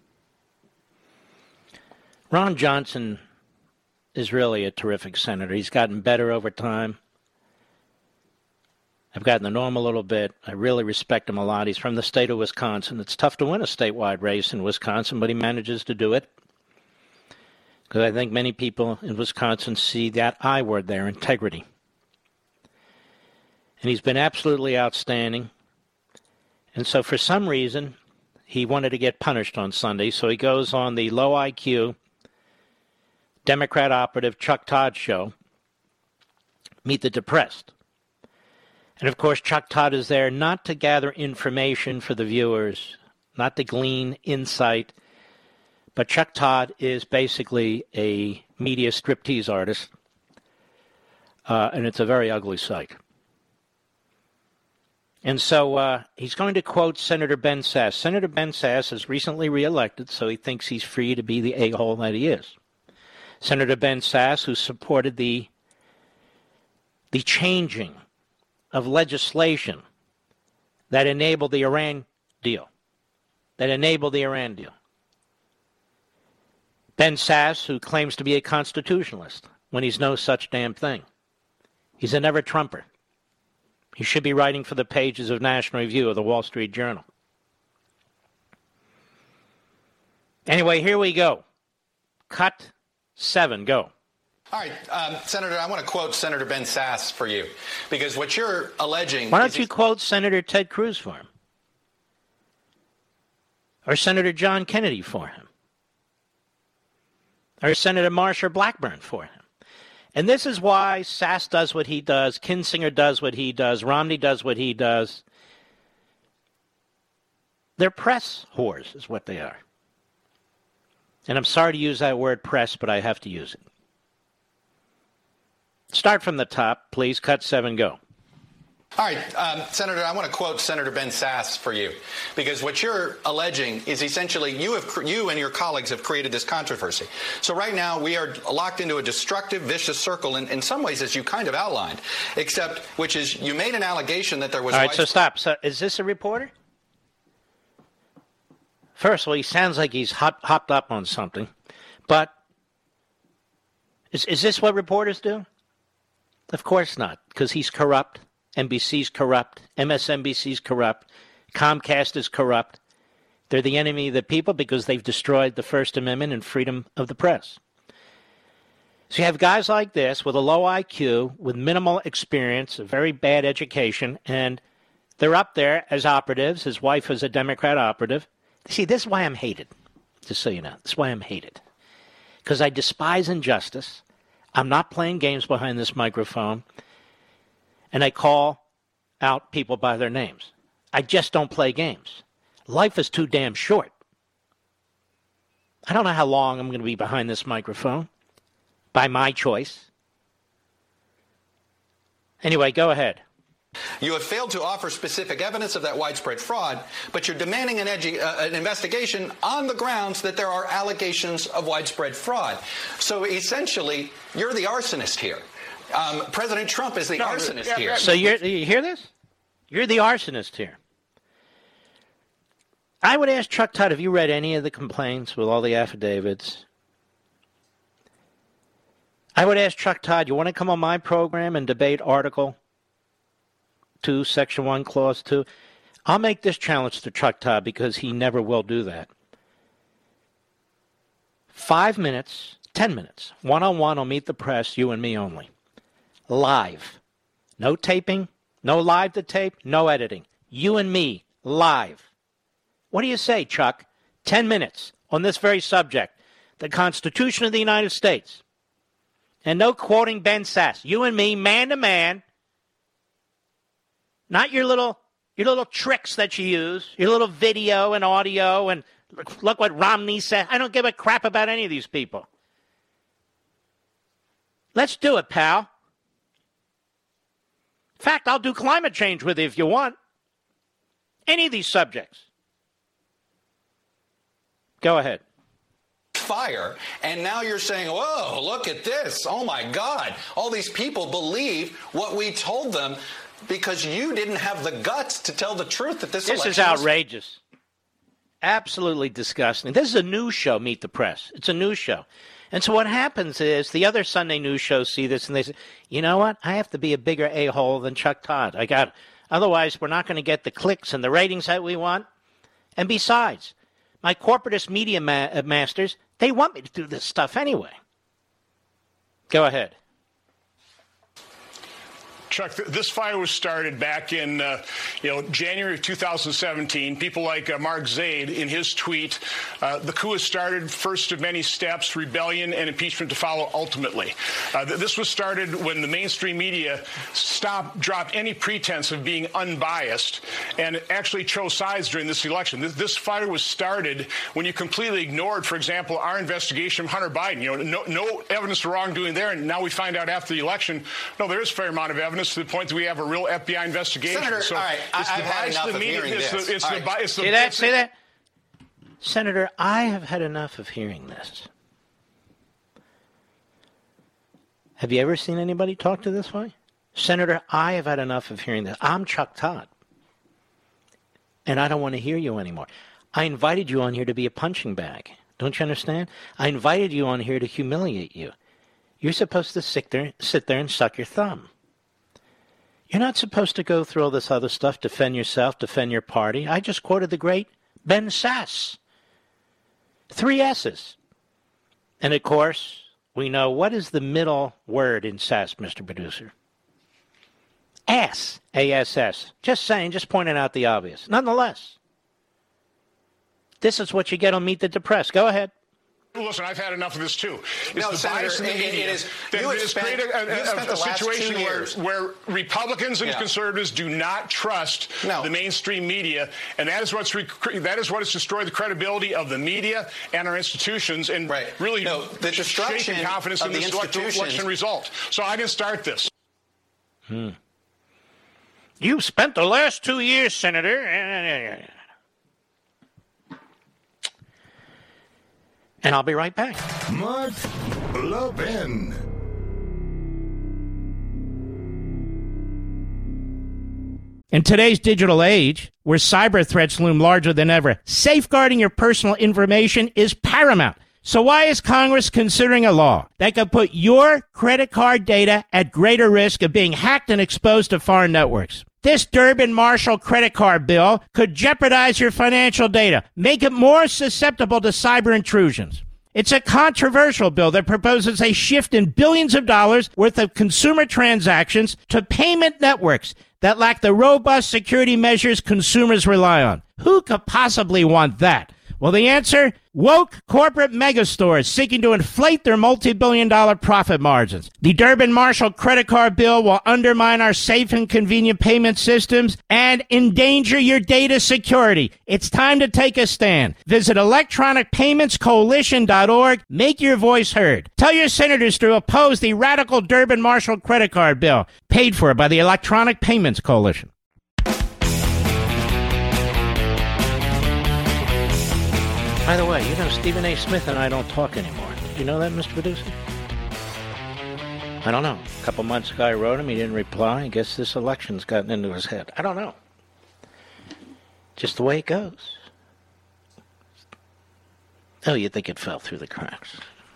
Ron Johnson is really a terrific senator. He's gotten better over time. I've gotten to know him a little bit. I really respect him a lot. He's from the state of Wisconsin. It's tough to win a statewide race in Wisconsin, but he manages to do it. Because I think many people in Wisconsin see that I word there, integrity. And he's been absolutely outstanding. And so for some reason, he wanted to get punished on Sunday, so he goes on the low IQ Democrat operative Chuck Todd show, Meet the Depressed. And of course, Chuck Todd is there not to gather information for the viewers, not to glean insight, but Chuck Todd is basically a media striptease artist, and it's a very ugly sight. And so he's going to quote Senator Ben Sasse. Senator Ben Sasse is recently reelected, so he thinks he's free to be the a-hole that he is. Senator Ben Sasse, who supported the changing of legislation that enabled the Iran deal. Ben Sasse, who claims to be a constitutionalist when he's no such damn thing. He's a never-Trumper. He should be writing for the pages of National Review or the Wall Street Journal. Anyway, here we go. Cut 7, go.
All right, Senator, I want to quote Senator Ben Sasse for you, because what you're alleging...
Why don't you quote Senator Ted Cruz for him? Or Senator John Kennedy for him? Or Senator Marsha Blackburn for him? And this is why Sasse does what he does, Kinzinger does what he does, Romney does what he does. They're press whores is what they are. And I'm sorry to use that word press, but I have to use it. Start from the top, please. Cut 7, go.
All right, Senator, I want to quote Senator Ben Sasse for you, because what you're alleging is essentially you and your colleagues have created this controversy. So right now we are locked into a destructive, vicious circle in some ways, as you kind of outlined, except which is you made an allegation that there was...
All right, so stop. So is this a reporter? First of all, he sounds like he's hopped up on something. But is this what reporters do? Of course not, because he's corrupt. NBC's corrupt. MSNBC's corrupt. Comcast is corrupt. They're the enemy of the people because they've destroyed the First Amendment and freedom of the press. So you have guys like this with a low IQ, with minimal experience, a very bad education, and they're up there as operatives. His wife is a Democrat operative. See, this is why I'm hated, just so you know. This is why I'm hated. Because I despise injustice. I'm not playing games behind this microphone. And I call out people by their names. I just don't play games. Life is too damn short. I don't know how long I'm going to be behind this microphone. By my choice. Anyway, go ahead.
You have failed to offer specific evidence of that widespread fraud, but you're demanding an investigation on the grounds that there are allegations of widespread fraud. So essentially, you're the arsonist here. President Trump is the arsonist here.
So you hear this? You're the arsonist here. I would ask Chuck Todd, have you read any of the complaints with all the affidavits? I would ask Chuck Todd, you want to come on my program and debate Article 2, Section 1, Clause 2? I'll make this challenge to Chuck Todd because he never will do that. 5 minutes, 10 minutes, one-on-one on Meet the Press, you and me only. Live. No taping, no live to tape, no editing. You and me, live. What do you say, Chuck? 10 minutes on this very subject, the Constitution of the United States. And no quoting Ben Sasse. You and me, man to man. Not your little tricks that you use, your little video and audio, and look what Romney said. I don't give a crap about any of these people. Let's do it, pal. In fact, I'll do climate change with you if you want. Any of these subjects. Go ahead.
Fire, and now you're saying, whoa, look at this. Oh, my God. All these people believe what we told them because you didn't have the guts to tell the truth that this election
is outrageous. Absolutely disgusting. This is a news show, Meet the Press. It's a news show. And so what happens is the other Sunday news shows see this and they say, you know what? I have to be a bigger a-hole than Chuck Todd. Otherwise, we're not going to get the clicks and the ratings that we want. And besides, my corporatist media masters, they want me to do this stuff anyway. Go ahead.
Chuck, this fire was started back in January of 2017. People like Mark Zaid, in his tweet, the coup has started, first of many steps, rebellion and impeachment to follow ultimately. This was started when the mainstream media dropped any pretense of being unbiased and actually chose sides during this election. This fire was started when you completely ignored, for example, our investigation of Hunter Biden. No evidence of wrongdoing there, and now we find out after the election, no, there is a fair amount of evidence to the point that we have a real FBI investigation.
Senator, all right, I've had enough of hearing this.
Say that? Senator, I have had enough of hearing this. Have you ever seen anybody talk to this way? Senator, I have had enough of hearing this. I'm Chuck Todd. And I don't want to hear you anymore. I invited you on here to be a punching bag. Don't you understand? I invited you on here to humiliate you. You're supposed to sit there and suck your thumb. You're not supposed to go through all this other stuff, defend yourself, defend your party. I just quoted the great Ben Sasse. 3 S's. And, of course, we know what is the middle word in Sasse, Mr. Producer? Ass. A-S-S. Just saying, just pointing out the obvious. Nonetheless, this is what you get on Meet the Depressed. Go ahead.
Listen, I've had enough of this, too. It's
no,
the
Senator,
bias in the media that has created a situation where Republicans and conservatives do not trust the mainstream media, and that is what has destroyed the credibility of the media and our institutions, and really
the destruction
shaking confidence in this election result. So I can start this.
You've spent the last 2 years, Senator. And I'll be right back.
Mark Levin.
In today's digital age, where cyber threats loom larger than ever, safeguarding your personal information is paramount. So why is Congress considering a law that could put your credit card data at greater risk of being hacked and exposed to foreign networks? This Durbin-Marshall credit card bill could jeopardize your financial data, make it more susceptible to cyber intrusions. It's a controversial bill that proposes a shift in billions of dollars worth of consumer transactions to payment networks that lack the robust security measures consumers rely on. Who could possibly want that? Well, the answer? Woke corporate megastores seeking to inflate their multi-billion-dollar profit margins. The Durbin-Marshall credit card bill will undermine our safe and convenient payment systems and endanger your data security. It's time to take a stand. Visit electronicpaymentscoalition.org. Make your voice heard. Tell your senators to oppose the radical Durbin-Marshall credit card bill, paid for by the Electronic Payments Coalition. By the way, Stephen A. Smith and I don't talk anymore. Did you know that, Mr. Producer? I don't know. A couple months ago I wrote him. He didn't reply. I guess this election's gotten into his head. I don't know. Just the way it goes. Oh, you'd think it fell through the cracks.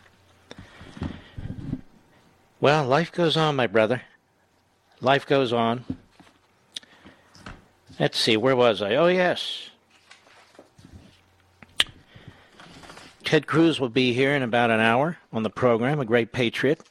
Well, life goes on, my brother. Life goes on. Let's see, where was I? Oh, yes. Ted Cruz will be here in about an hour on the program, a great patriot.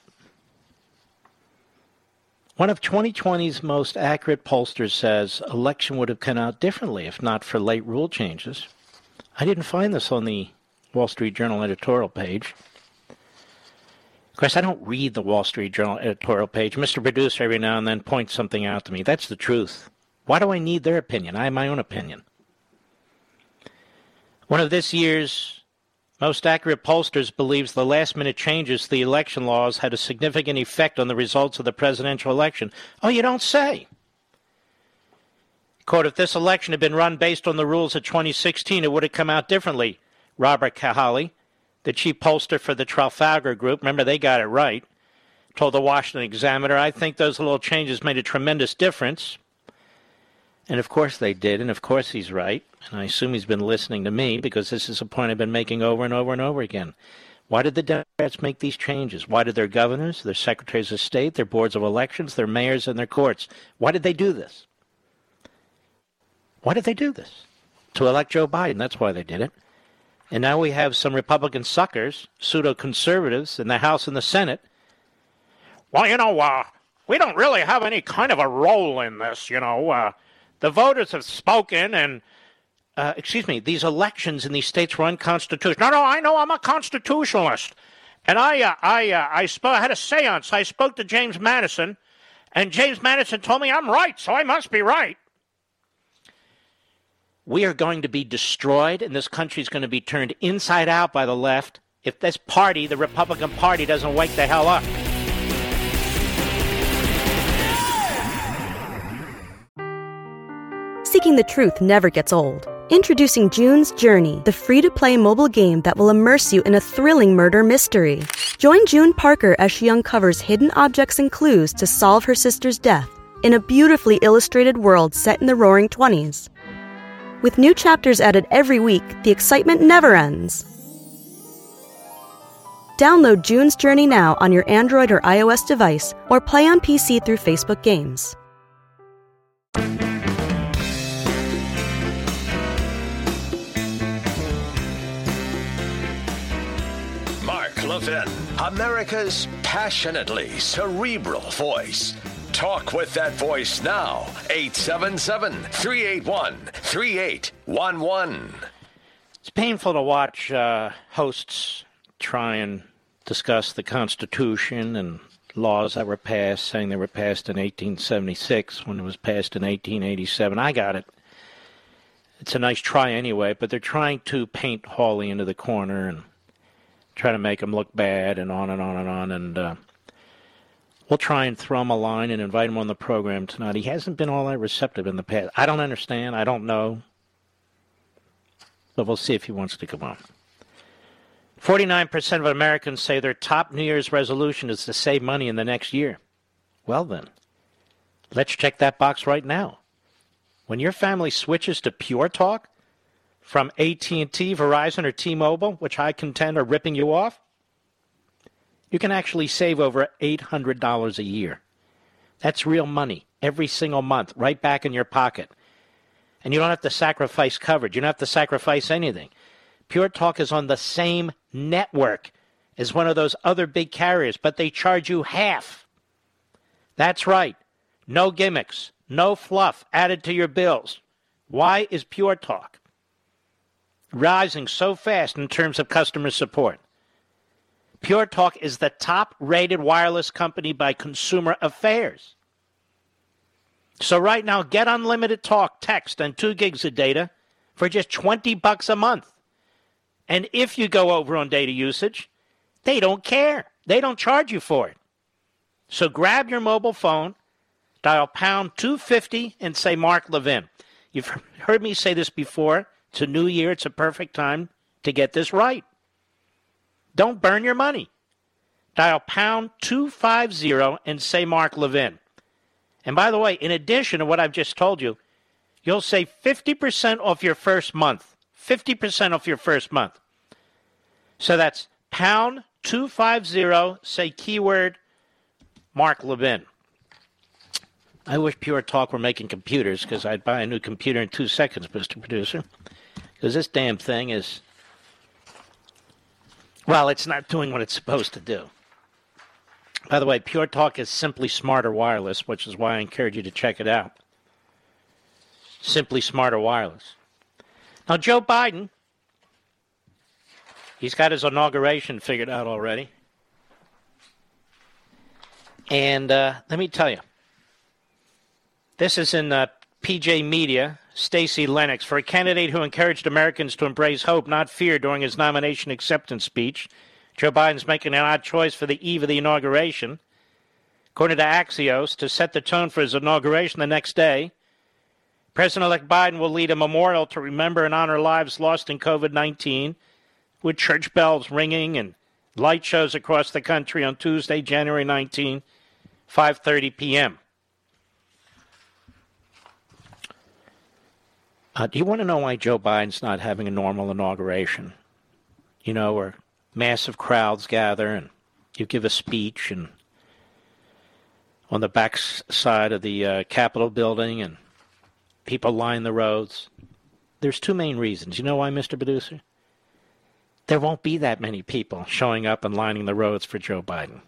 One of 2020's most accurate pollsters says election would have come out differently if not for late rule changes. I didn't find this on the Wall Street Journal editorial page. Of course, I don't read the Wall Street Journal editorial page. Mr. Producer every now and then points something out to me. That's the truth. Why do I need their opinion? I have my own opinion. One of this year's most accurate pollsters believes the last-minute changes to the election laws had a significant effect on the results of the presidential election. Oh, you don't say. Quote, if this election had been run based on the rules of 2016, it would have come out differently. Robert Cahaly, the chief pollster for the Trafalgar Group, remember they got it right, told the Washington Examiner, I think those little changes made a tremendous difference. And of course they did, and of course he's right. And I assume he's been listening to me because this is a point I've been making over and over and over again. Why did the Democrats make these changes? Why did their governors, their secretaries of state, their boards of elections, their mayors, and their courts, why did they do this? Why did they do this? To elect Joe Biden, that's why they did it. And now we have some Republican suckers, pseudo-conservatives in the House and the Senate. Well, we don't really have any kind of a role in this, The voters have spoken, and, these elections in these states were unconstitutional. No, I know I'm a constitutionalist. And I had a seance. I spoke to James Madison, and James Madison told me I'm right, so I must be right. We are going to be destroyed, and this country is going to be turned inside out by the left if this party, the Republican Party, doesn't wake the hell up.
Seeking the truth never gets old. Introducing June's Journey, the free-to-play mobile game that will immerse you in a thrilling murder mystery. Join June Parker as she uncovers hidden objects and clues to solve her sister's death in a beautifully illustrated world set in the Roaring '20s. With new chapters added every week, the excitement never ends. Download June's Journey now on your Android or iOS device, or play on PC through Facebook Games.
Mark Levin, America's passionately cerebral voice. Talk with that voice now. 877-381-3811.
It's painful to watch hosts try and discuss the Constitution and laws that were passed, saying they were passed in 1876 when it was passed in 1887. I got it. It's a nice try anyway, but they're trying to paint Hawley into the corner and try to make him look bad and on and on and on. And we'll try and throw him a line and invite him on the program tonight. He hasn't been all that receptive in the past. I don't understand. I don't know. But we'll see if he wants to come on. 49% of Americans say their top New Year's resolution is to save money in the next year. Well then, let's check that box right now. When your family switches to Pure Talk from AT&T, Verizon, or T-Mobile, which I contend are ripping you off, you can actually save over $800 a year. That's real money every single month, right back in your pocket. And you don't have to sacrifice coverage. You don't have to sacrifice anything. Pure Talk is on the same network as one of those other big carriers, but they charge you half. That's right. No gimmicks, no fluff added to your bills. Why is Pure Talk rising so fast in terms of customer support? Pure Talk is the top-rated wireless company by Consumer Affairs. So right now, get unlimited talk, text, and 2 gigs of data for just $20 a month. And if you go over on data usage, they don't care. They don't charge you for it. So grab your mobile phone, dial pound 250, and say Mark Levin. You've heard me say this before. It's a new year. It's a perfect time to get this right. Don't burn your money. Dial pound 250 and say Mark Levin. And by the way, in addition to what I've just told you, you'll save 50% off your first month. 50% off your first month. So that's pound 250, say keyword Mark Levin. I wish Pure Talk were making computers, because I'd buy a new computer in 2 seconds, Mr. Producer. Because this damn thing is, well, it's not doing what it's supposed to do. By the way, Pure Talk is Simply Smarter Wireless, which is why I encourage you to check it out. Simply Smarter Wireless. Now, Joe Biden, he's got his inauguration figured out already. And let me tell you, this is in PJ Media. Stacey Lennox, for a candidate who encouraged Americans to embrace hope, not fear, during his nomination acceptance speech, Joe Biden's making an odd choice for the eve of the inauguration. According to Axios, to set the tone for his inauguration the next day, President-elect Biden will lead a memorial to remember and honor lives lost in COVID-19, with church bells ringing and light shows across the country on Tuesday, January 19, 5:30 p.m. Do you want to know why Joe Biden's not having a normal inauguration? You know, where massive crowds gather and you give a speech and on the back side of the Capitol building and people line the roads. There's 2 main reasons. You know why, Mr. Producer? There won't be that many people showing up and lining the roads for Joe Biden.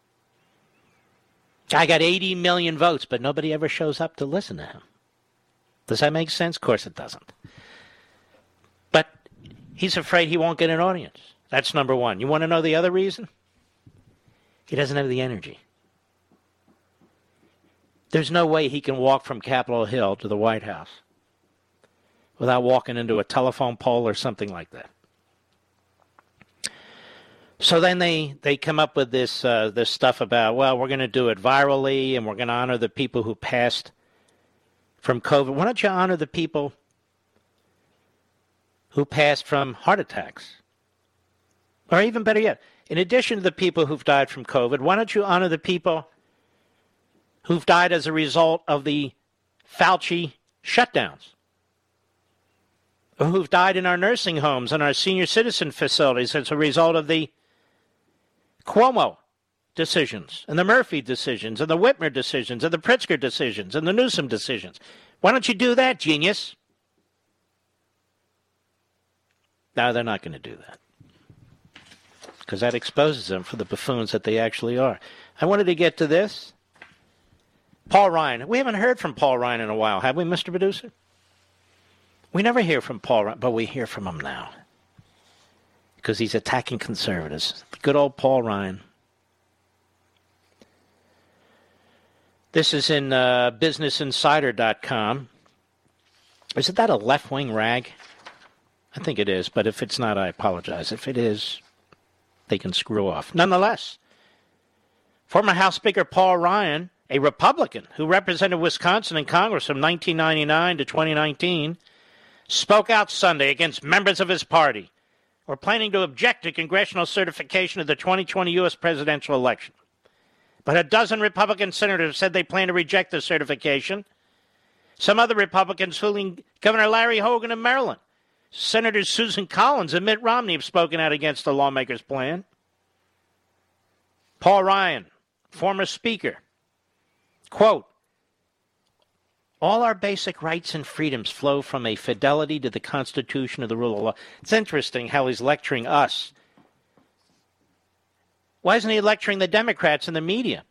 I got 80 million votes, but nobody ever shows up to listen to him. Does that make sense? Of course it doesn't. But he's afraid he won't get an audience. That's number one. You want to know the other reason? He doesn't have the energy. There's no way he can walk from Capitol Hill to the White House without walking into a telephone pole or something like that. So then they come up with this stuff about, well, we're going to do it virally and we're going to honor the people who passed from COVID. Why don't you honor the people who passed from heart attacks? Or even better yet, in addition to the people who've died from COVID, why don't you honor the people who've died as a result of the Fauci shutdowns? Or who've died in our nursing homes and our senior citizen facilities as a result of the Cuomo decisions, and the Murphy decisions, and the Whitmer decisions, and the Pritzker decisions, and the Newsom decisions. Why don't you do that, genius? No, they're not going to do that, because that exposes them for the buffoons that they actually are. I wanted to get to this. Paul Ryan. We haven't heard from Paul Ryan in a while, have we, Mr. Producer? We never hear from Paul Ryan, but we hear from him now, because he's attacking conservatives. Good old Paul Ryan. This is in BusinessInsider.com. Isn't that a left-wing rag? I think it is, but if it's not, I apologize. If it is, they can screw off. Nonetheless, former House Speaker Paul Ryan, a Republican who represented Wisconsin in Congress from 1999 to 2019, spoke out Sunday against members of his party who are planning to object to congressional certification of the 2020 U.S. presidential election. But a dozen Republican senators said they plan to reject the certification. Some other Republicans, including Governor Larry Hogan of Maryland, Senators Susan Collins and Mitt Romney, have spoken out against the lawmakers' plan. Paul Ryan, former Speaker, quote, all our basic rights and freedoms flow from a fidelity to the Constitution of the rule of law. It's interesting how he's lecturing us. Why isn't he lecturing the Democrats and the media?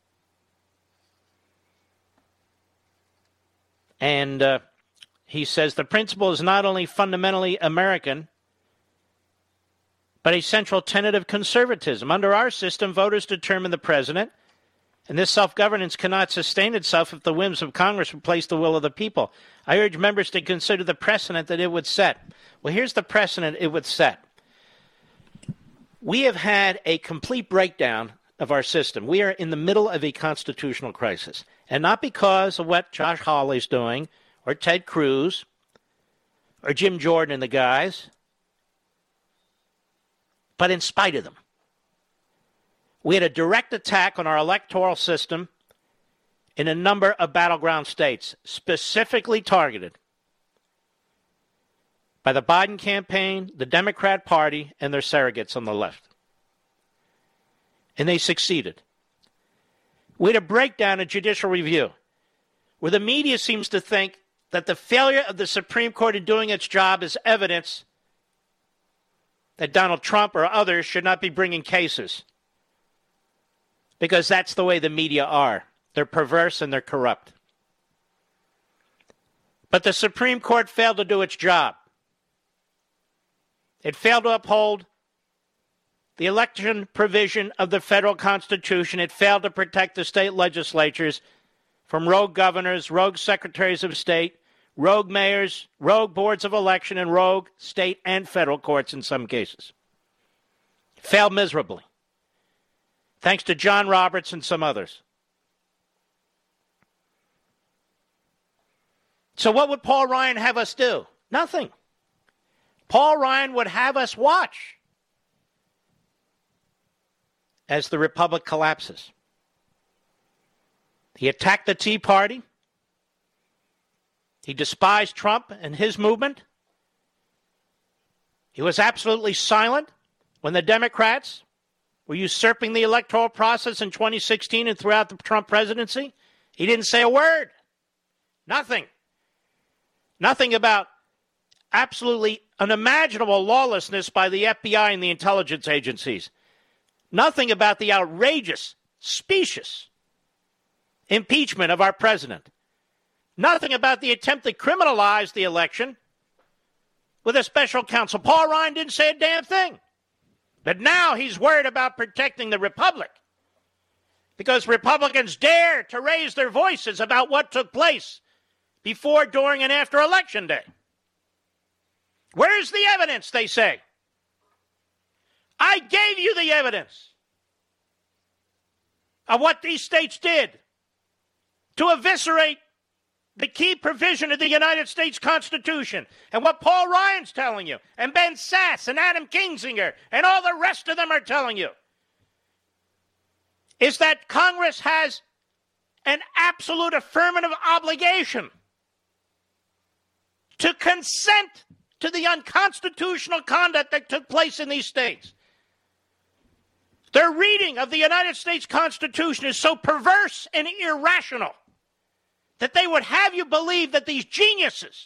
And he says the principle is not only fundamentally American, but a central tenet of conservatism. Under our system, voters determine the president, and this self-governance cannot sustain itself if the whims of Congress replace the will of the people. I urge members to consider the precedent that it would set. Well, here's the precedent it would set. We have had a complete breakdown of our system. We are in the middle of a constitutional crisis, and not because of what Josh Hawley's doing, or Ted Cruz, or Jim Jordan and the guys, but in spite of them. We had a direct attack on our electoral system in a number of battleground states, specifically targeted by the Biden campaign, the Democrat Party, and their surrogates on the left. And they succeeded. We had a breakdown in judicial review, where the media seems to think that the failure of the Supreme Court in doing its job is evidence that Donald Trump or others should not be bringing cases. Because that's the way the media are. They're perverse and they're corrupt. But the Supreme Court failed to do its job. It failed to uphold the election provision of the federal Constitution. It failed to protect the state legislatures from rogue governors, rogue secretaries of state, rogue mayors, rogue boards of election, and rogue state and federal courts in some cases. Failed miserably. Thanks to John Roberts and some others. So what would Paul Ryan have us do? Nothing. Paul Ryan would have us watch as the republic collapses. He attacked the Tea Party. He despised Trump and his movement. He was absolutely silent when the Democrats were usurping the electoral process in 2016 and throughout the Trump presidency. He didn't say a word. Nothing. Nothing about absolutely unimaginable lawlessness by the FBI and the intelligence agencies. Nothing about the outrageous, specious impeachment of our president. Nothing about the attempt to criminalize the election with a special counsel. Paul Ryan didn't say a damn thing. But now he's worried about protecting the republic because Republicans dare to raise their voices about what took place before, during, and after Election Day. Where's the evidence, they say? I gave you the evidence of what these states did to eviscerate the key provision of the United States Constitution. And what Paul Ryan's telling you, and Ben Sasse, and Adam Kinzinger, and all the rest of them are telling you, is that Congress has an absolute affirmative obligation to consent to the unconstitutional conduct that took place in these states. Their reading of the United States Constitution is so perverse and irrational that they would have you believe that these geniuses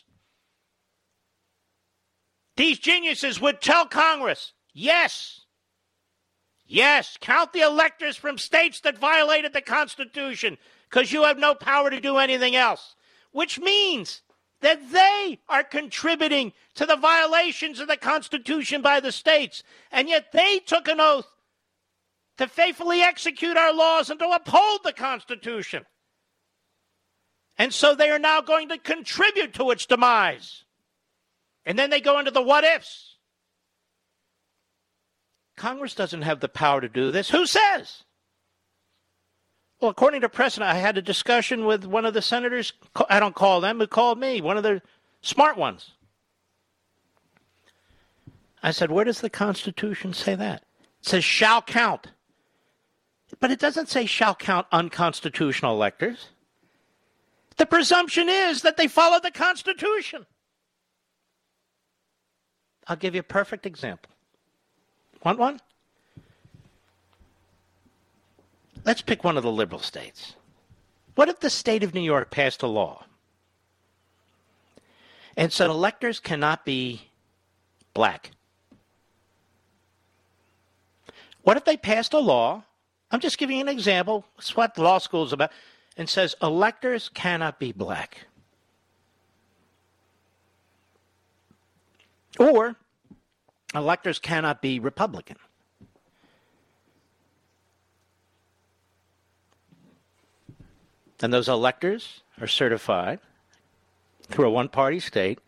would tell Congress, yes, count the electors from states that violated the Constitution because you have no power to do anything else, which means that they are contributing to the violations of the Constitution by the states, and yet they took an oath to faithfully execute our laws and to uphold the Constitution. And so they are now going to contribute to its demise. And then they go into the what-ifs. Congress doesn't have the power to do this. Who says? Well, according to precedent, I had a discussion with one of the senators. I don't call them, who called me, one of the smart ones. I said, where does the Constitution say that? It says shall count. But it doesn't say shall count unconstitutional electors. The presumption is that they follow the Constitution. I'll give you a perfect example. Want one? Let's pick one of the liberal states. What if the state of New York passed a law and said electors cannot be black? What if they passed a law, I'm just giving you an example, it's what law school is about, and says electors cannot be black? Or electors cannot be Republican. And those electors are certified through a one-party state.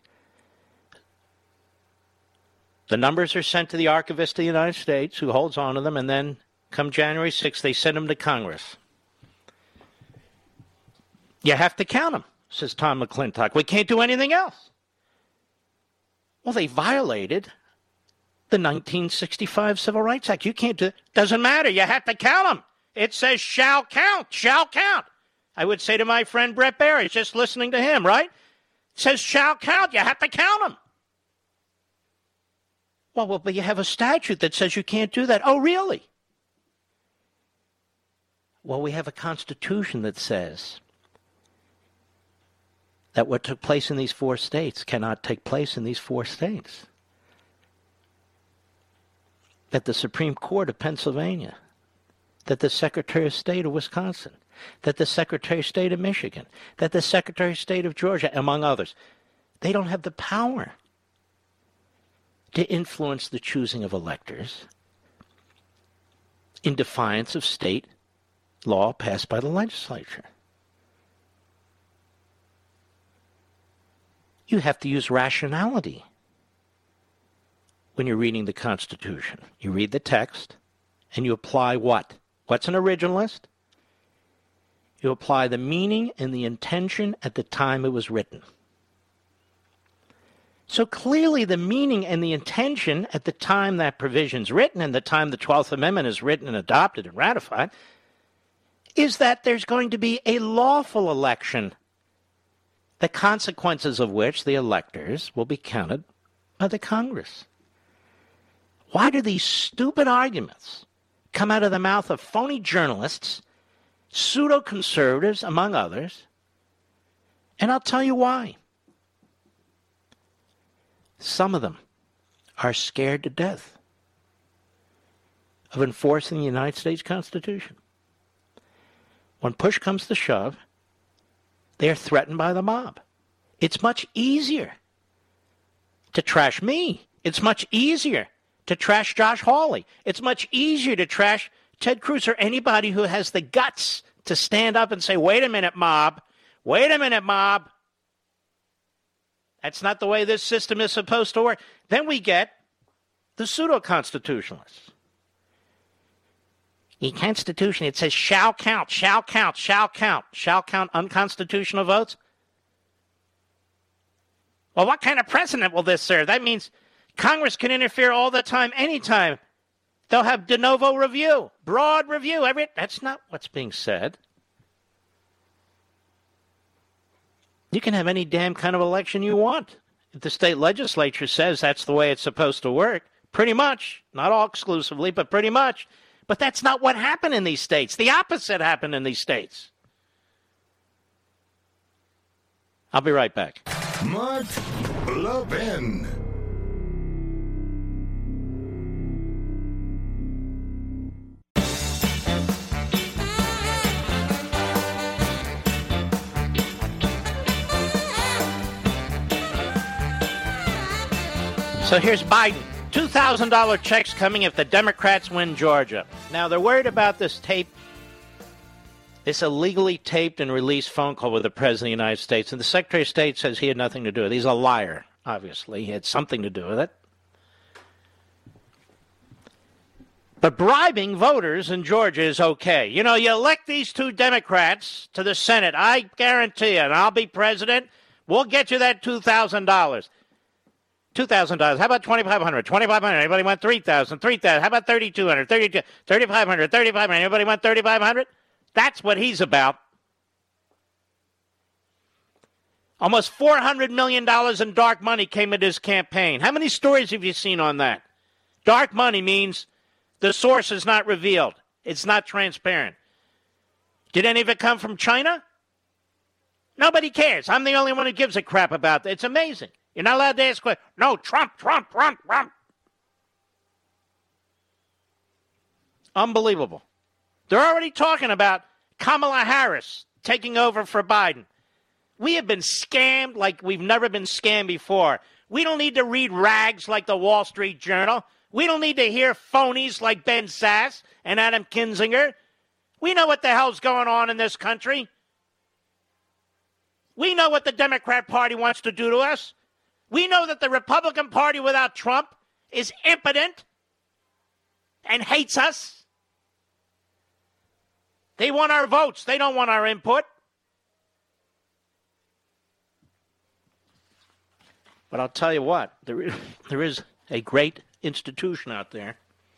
The numbers are sent to the Archivist of the United States, who holds on to them, and then come January 6th, they send them to Congress. You have to count them, says Tom McClintock. We can't do anything else. Well, they violated the 1965 Civil Rights Act. You can't do it. Doesn't matter. You have to count them. It says shall count, shall count. I would say to my friend Brett Barry, just listening to him, right? It says shall count. You have to count them. Well, but you have a statute that says you can't do that. Oh, really? Well, we have a Constitution that says that what took place in these four states cannot take place in these four states. That the Supreme Court of Pennsylvania, that the Secretary of State of Wisconsin, that the Secretary of State of Michigan, that the Secretary of State of Georgia, among others, they don't have the power to influence the choosing of electors in defiance of state law passed by the legislature. You have to use rationality when you're reading the Constitution. You read the text, and you apply what? What's an originalist? You apply the meaning and the intention at the time it was written. So clearly the meaning and the intention at the time that provision's written and the time the 12th Amendment is written and adopted and ratified is that there's going to be a lawful election, the consequences of which the electors will be counted by the Congress. Why do these stupid arguments come out of the mouth of phony journalists, pseudo-conservatives, among others? And I'll tell you why. Some of them are scared to death of enforcing the United States Constitution. When push comes to shove, they are threatened by the mob. It's much easier to trash me. It's much easier to trash Josh Hawley. It's much easier to trash Ted Cruz or anybody who has the guts to stand up and say, wait a minute, mob. Wait a minute, mob. That's not the way this system is supposed to work. Then we get the pseudo-constitutionalists. The Constitution, it says shall count, shall count, shall count. Shall count unconstitutional votes? Well, what kind of precedent will this serve? That means Congress can interfere all the time, anytime. They'll have de novo review, broad review. That's not what's being said. You can have any damn kind of election you want. If the state legislature says that's the way it's supposed to work, pretty much, not all exclusively, but pretty much. But that's not what happened in these states. The opposite happened in these states. I'll be right back.
Mark Levin.
So here's Biden. $2,000 checks coming if the Democrats win Georgia. Now, they're worried about this tape, this illegally taped and released phone call with the President of the United States. And the Secretary of State says he had nothing to do with it. He's a liar, obviously. He had something to do with it. But bribing voters in Georgia is okay. You know, you elect these two Democrats to the Senate. I guarantee you, and I'll be president, we'll get you that $2,000. $2,000. How about $2,500? $2,500. Anybody want $3,000? $3,000. How about $3,200? $3,500. $3,500. Anybody want $3,500? That's what he's about. Almost $400 million in dark money came into his campaign. How many stories have you seen on that? Dark money means the source is not revealed. It's not transparent. Did any of it come from China? Nobody cares. I'm the only one who gives a crap about it. It's amazing. You're not allowed to ask questions. No, Trump. Unbelievable. They're already talking about Kamala Harris taking over for Biden. We have been scammed like we've never been scammed before. We don't need to read rags like the Wall Street Journal. We don't need to hear phonies like Ben Sass and Adam Kinzinger. We know what the hell's going on in this country. We know what the Democrat Party wants to do to us. We know that the Republican Party without Trump is impotent and hates us. They want our votes. They don't want our input. But I'll tell you what, there is a great institution out there.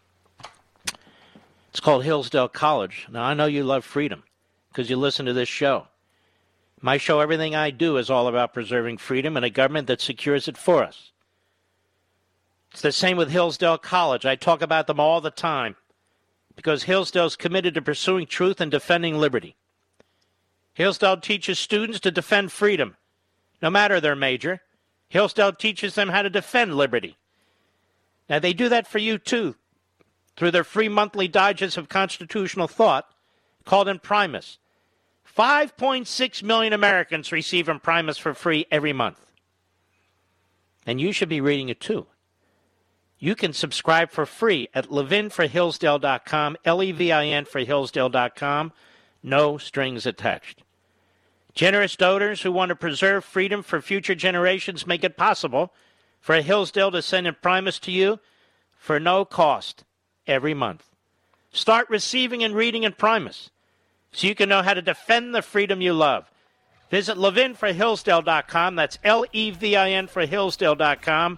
It's called Hillsdale College. Now, I know you love freedom because you listen to this show. My show, Everything I Do, is all about preserving freedom and a government that secures it for us. It's the same with Hillsdale College. I talk about them all the time because Hillsdale's committed to pursuing truth and defending liberty. Hillsdale teaches students to defend freedom, no matter their major. Hillsdale teaches them how to defend liberty. Now, they do that for you, too, through their free monthly digest of constitutional thought called Imprimis. 5.6 million Americans receive Imprimis for free every month. And you should be reading it, too. You can subscribe for free at levinforhillsdale.com, Levin for Hillsdale.com, no strings attached. Generous donors who want to preserve freedom for future generations make it possible for Hillsdale to send Imprimis to you for no cost every month. Start receiving and reading Imprimis so you can know how to defend the freedom you love. Visit levinforhillsdale.com. That's Levin for Hillsdale.com.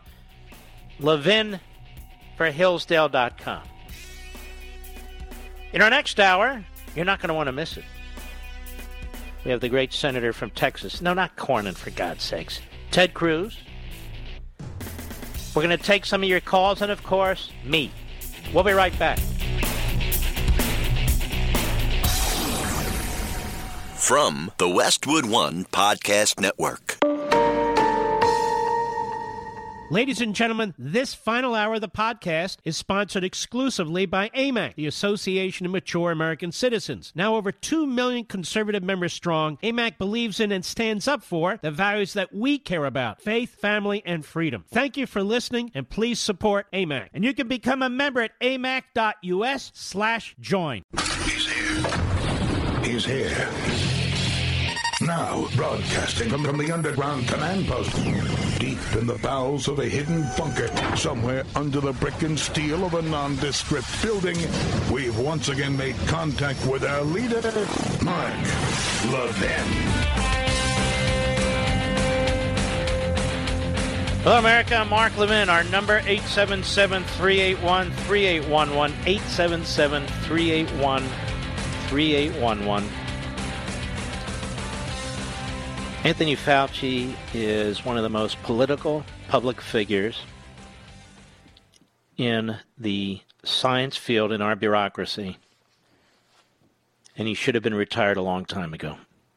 levinforhillsdale.com. In our next hour, you're not going to want to miss it. We have the great senator from Texas. No, not Cornyn, for God's sakes. Ted Cruz. We're going to take some of your calls, and of course, me. We'll be right back.
From the Westwood One Podcast Network.
Ladies and gentlemen, this final hour of the podcast is sponsored exclusively by AMAC, the Association of Mature American Citizens. Now over 2 million conservative members strong, AMAC believes in and stands up for the values that we care about: faith, family, and freedom. Thank you for listening, and please support AMAC. And you can become a member at amac.us/join.
He's here. Now, broadcasting from the underground command post, deep in the bowels of a hidden bunker, somewhere under the brick and steel of a nondescript building, we've once again made contact with our leader, Mark Levin.
Hello, America. I'm Mark Levin. Our number, 877-381-3811, 877-381-3811. Anthony Fauci is one of the most political public figures in the science field in our bureaucracy, and he should have been retired a long time ago.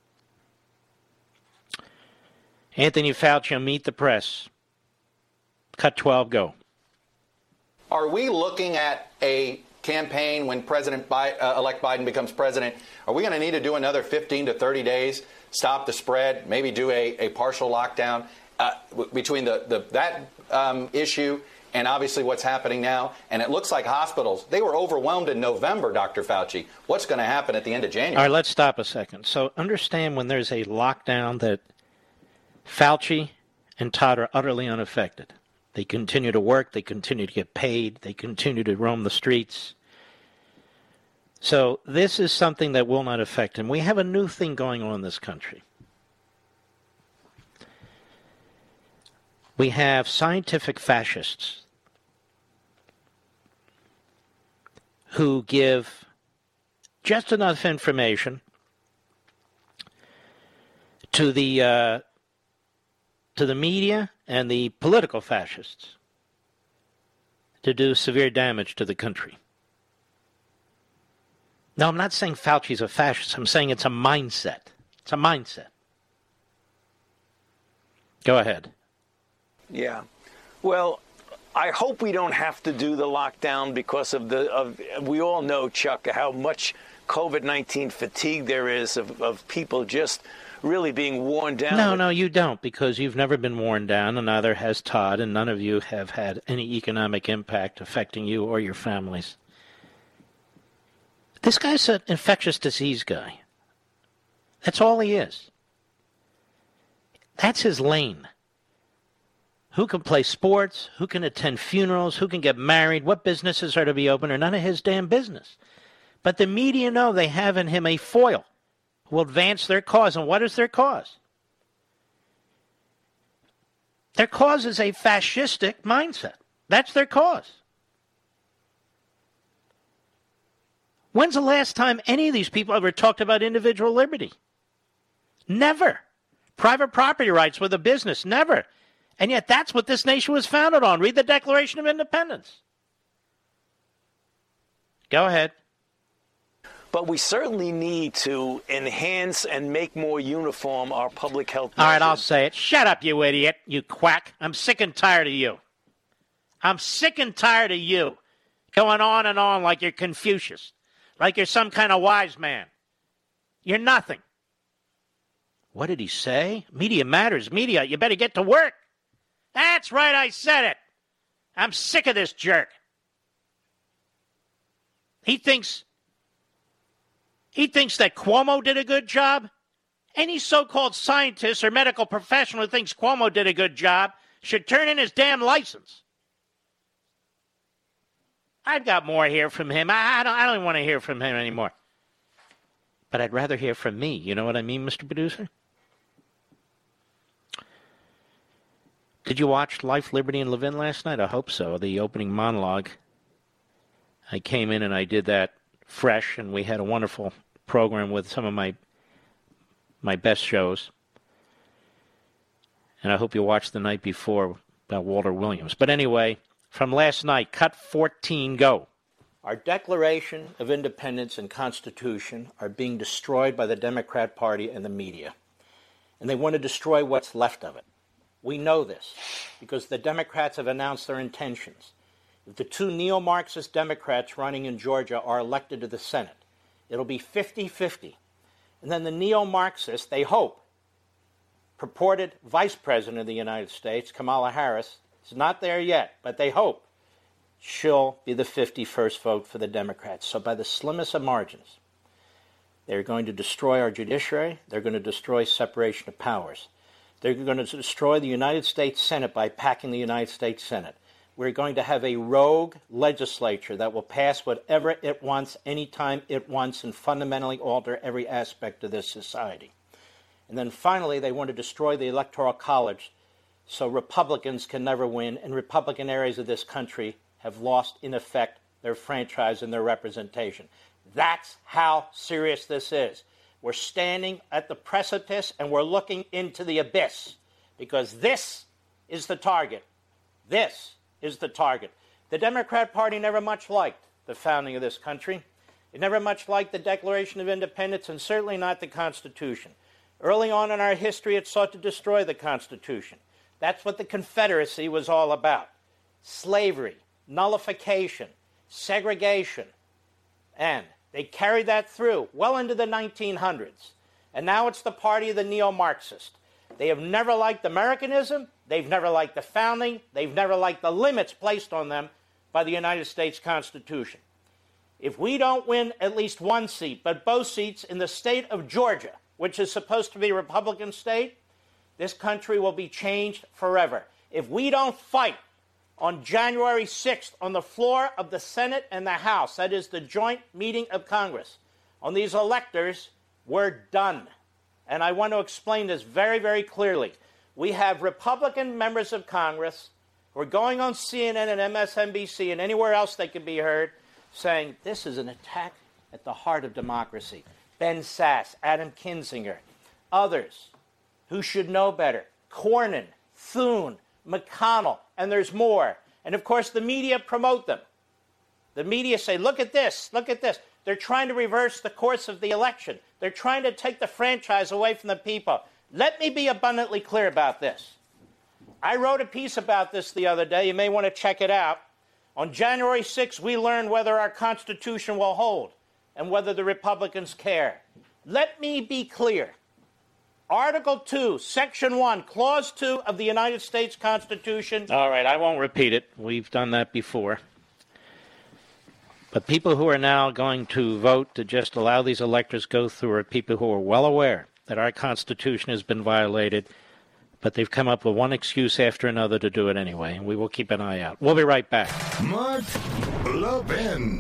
Anthony Fauci, Meet the Press. Cut 12, go.
Are we looking at a campaign when President-elect Biden becomes president? Are we going to need to do another 15 to 30 days, stop the spread, maybe do a partial lockdown between that issue and obviously what's happening now? And it looks like hospitals, they were overwhelmed in November, Dr. Fauci. What's going to happen at the end of January?
All right, let's stop a second. So understand when there's a lockdown that Fauci and Todd are utterly unaffected. They continue to work. They continue to get paid. They continue to roam the streets. So this is something that will not affect him. We have a new thing going on in this country. We have scientific fascists who give just enough information to the media and the political fascists to do severe damage to the country. Now, I'm not saying Fauci's a fascist. I'm saying it's a mindset. It's a mindset. Go ahead.
Yeah. Well, I hope we don't have to do the lockdown because we all know, Chuck, how much COVID-19 fatigue there is of people just really being worn down.
No, you don't, because you've never been worn down, and neither has Todd, and none of you have had any economic impact affecting you or your families. This guy's an infectious disease guy. That's all he is. That's his lane. Who can play sports? Who can attend funerals? Who can get married? What businesses are to be open? Are none of his damn business. But the media know they have in him a foil who will advance their cause. And what is their cause? Their cause is a fascistic mindset. That's their cause. When's the last time any of these people ever talked about individual liberty? Never. Private property rights with a business? Never. And yet that's what this nation was founded on. Read the Declaration of Independence. Go ahead.
But we certainly need to enhance and make more uniform our public health measures.
All right, I'll say it. Shut up, you idiot, you quack. I'm sick and tired of you. I'm sick and tired of you going on and on like you're Confucius, like you're some kind of wise man. You're nothing. What did he say? Media matters. Media, you better get to work. That's right, I said it. I'm sick of this jerk. He thinks that Cuomo did a good job. Any so-called scientist or medical professional who thinks Cuomo did a good job should turn in his damn license. I've got more to hear from him. I don't even want to hear from him anymore. But I'd rather hear from me. You know what I mean, Mr. Producer? Did you watch Life, Liberty, and Levin last night? I hope so. The opening monologue. I came in and I did that fresh, and we had a wonderful program with some of my best shows. And I hope you watched the night before about Walter Williams. But anyway, from last night, cut 14, go. Our Declaration of Independence and Constitution are being destroyed by the Democrat Party and the media. And they want to destroy what's left of it. We know this because the Democrats have announced their intentions. If the two neo-Marxist Democrats running in Georgia are elected to the Senate, it'll be 50-50. And then the neo-Marxist, they hope, purported Vice President of the United States, Kamala Harris, is not there yet, but they hope she'll be the 51st vote for the Democrats. So by the slimmest of margins, they're going to destroy our judiciary. They're going to destroy separation of powers. They're going to destroy the United States Senate by packing the United States Senate. We're going to have a rogue legislature that will pass whatever it wants, anytime it wants, and fundamentally alter every aspect of this society. And then finally, they want to destroy the Electoral College so Republicans can never win, and Republican areas of this country have lost, in effect, their franchise and their representation. That's how serious this is. We're standing at the precipice and we're looking into the abyss because this is the target. This is the target. The Democrat Party never much liked the founding of this country. It never much liked the Declaration of Independence, and certainly not the Constitution. Early on in our history, it sought to destroy the Constitution. That's what the Confederacy was all about. Slavery, nullification, segregation. And they carried that through well into the 1900s. And now it's the party of the neo-Marxist. They have never liked Americanism. They've never liked the founding. They've never liked the limits placed on them by the United States Constitution. If we don't win at least one seat, but both seats in the state of Georgia, which is supposed to be a Republican state, this country will be changed forever. If we don't fight on January 6th on the floor of the Senate and the House, that is the joint meeting of Congress, on these electors, we're done. And I want to explain this very, very clearly. We have Republican members of Congress who are going on CNN and MSNBC and anywhere else they can be heard saying this is an attack at the heart of democracy. Ben Sasse, Adam Kinzinger, others who should know better, Cornyn, Thune, McConnell, and there's more. And of course the media promote them. The media say, look at this, look at this. They're trying to reverse the course of the election. They're trying to take the franchise away from the people. Let me be abundantly clear about this. I wrote a piece about this the other day. You may want to check it out. On January 6th, we learned whether our Constitution will hold and whether the Republicans care. Let me be clear. Article 2, Section 1, Clause 2 of the United States Constitution. All right, I won't repeat it. We've done that before. But people who are now going to vote to just allow these electors go through are people who are well aware that our Constitution has been violated, but they've come up with one excuse after another to do it anyway, and we will keep an eye out. We'll be right back.
Mark Levin.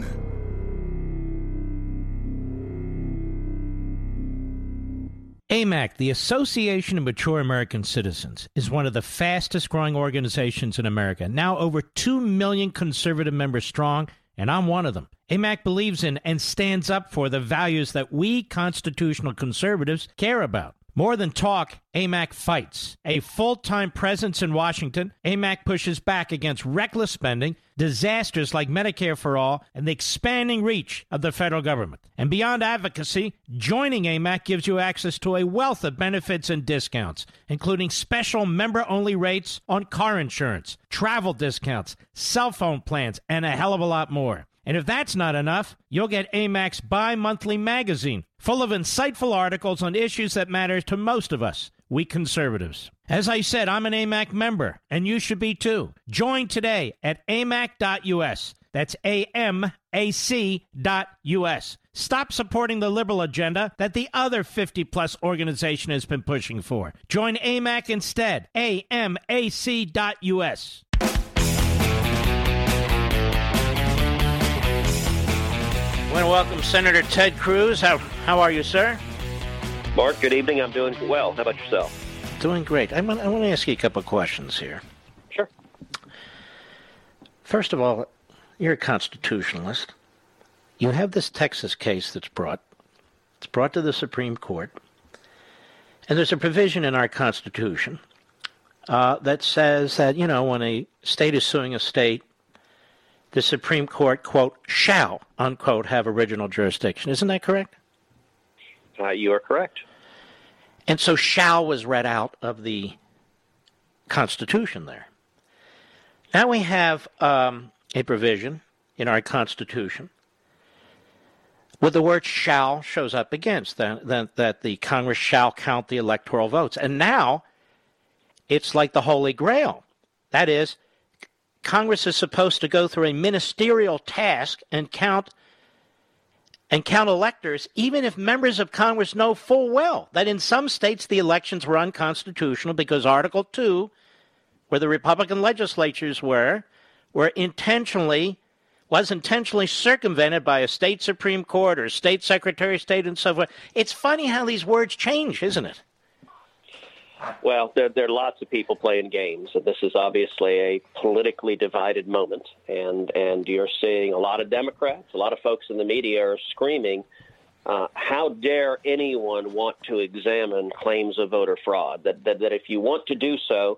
AMAC, the Association of Mature American Citizens, is one of the fastest-growing organizations in America, now over 2 million conservative members strong, and I'm one of them. AMAC believes in and stands up for the values that we constitutional conservatives care about. More than talk, AMAC fights. A full-time presence in Washington, AMAC pushes back against reckless spending, disasters like Medicare for All, and the expanding reach of the federal government. And beyond advocacy, joining AMAC gives you access to a wealth of benefits and discounts, including special member-only rates on car insurance, travel discounts, cell phone plans, and a hell of a lot more. And if that's not enough, you'll get AMAC's bi-monthly magazine, full of insightful articles on issues that matter to most of us, we conservatives. As I said, I'm an AMAC member, and you should be too. Join today at amac.us. That's AMAC.us. Stop supporting the liberal agenda that the other 50-plus organization has been pushing for. Join AMAC instead. AMAC.us. I want to welcome Senator Ted Cruz. How are you, sir?
Mark, good evening. I'm doing well. How about yourself?
Doing great. I want to ask you a couple of questions here.
Sure.
First of all, you're a constitutionalist. You have this Texas case that's brought. It's brought to the Supreme Court. And there's a provision in our Constitution that says that, when a state is suing a state, the Supreme Court, quote, shall, unquote, have original jurisdiction. Isn't that correct?
You are correct.
And so shall was read out of the Constitution there. Now we have a provision in our Constitution where the word shall shows up against, that the Congress shall count the electoral votes. And now it's like the Holy Grail. That is, Congress is supposed to go through a ministerial task and count electors, even if members of Congress know full well that in some states the elections were unconstitutional because Article 2, where the Republican legislatures was intentionally circumvented by a state Supreme Court or state Secretary of State and so forth. It's funny how these words change, isn't it?
Well, there are lots of people playing games, and this is obviously a politically divided moment. And you're seeing a lot of Democrats, a lot of folks in the media are screaming, how dare anyone want to examine claims of voter fraud? That if you want to do so,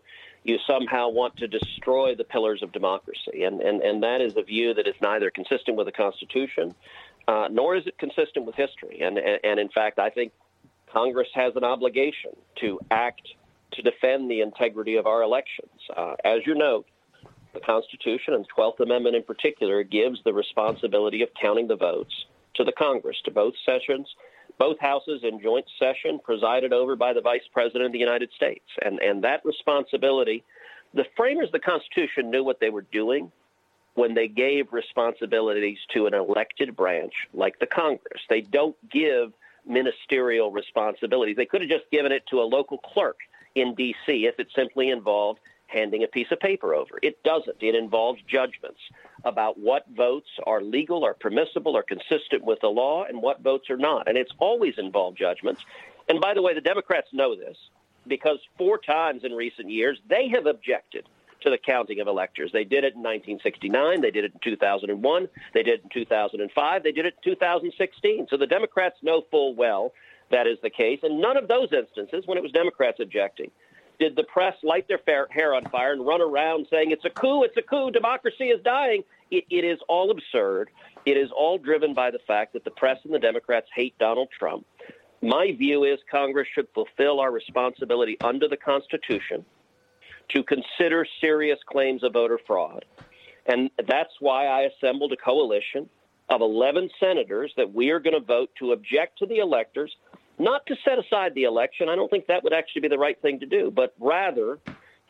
you somehow want to destroy the pillars of democracy. And that is a view that is neither consistent with the Constitution, nor is it consistent with history. And in fact, I think Congress has an obligation to act to defend the integrity of our elections. As you note, the Constitution, and the 12th Amendment in particular, gives the responsibility of counting the votes to the Congress, to both sessions, both houses in joint session, presided over by the Vice President of the United States. And that responsibility, the framers of the Constitution knew what they were doing when they gave responsibilities to an elected branch like the Congress. They don't give ministerial responsibilities. They could have just given it to a local clerk in D.C. if it simply involved handing a piece of paper over. It doesn't. It involves judgments about what votes are legal or permissible or consistent with the law and what votes are not. And it's always involved judgments. And by the way, the Democrats know this because 4 times in recent years they have objected to the counting of electors. They did it in 1969. They did it in 2001. They did it in 2005. They did it in 2016. So the Democrats know full well that is the case. And none of those instances, when it was Democrats objecting, did the press light their hair on fire and run around saying, it's a coup, democracy is dying. It is all absurd. It is all driven by the fact that the press and the Democrats hate Donald Trump. My view is Congress should fulfill our responsibility under the Constitution to consider serious claims of voter fraud. And that's why I assembled a coalition of 11 senators that we are going to vote to object to the electors, not to set aside the election. I don't think that would actually be the right thing to do, but rather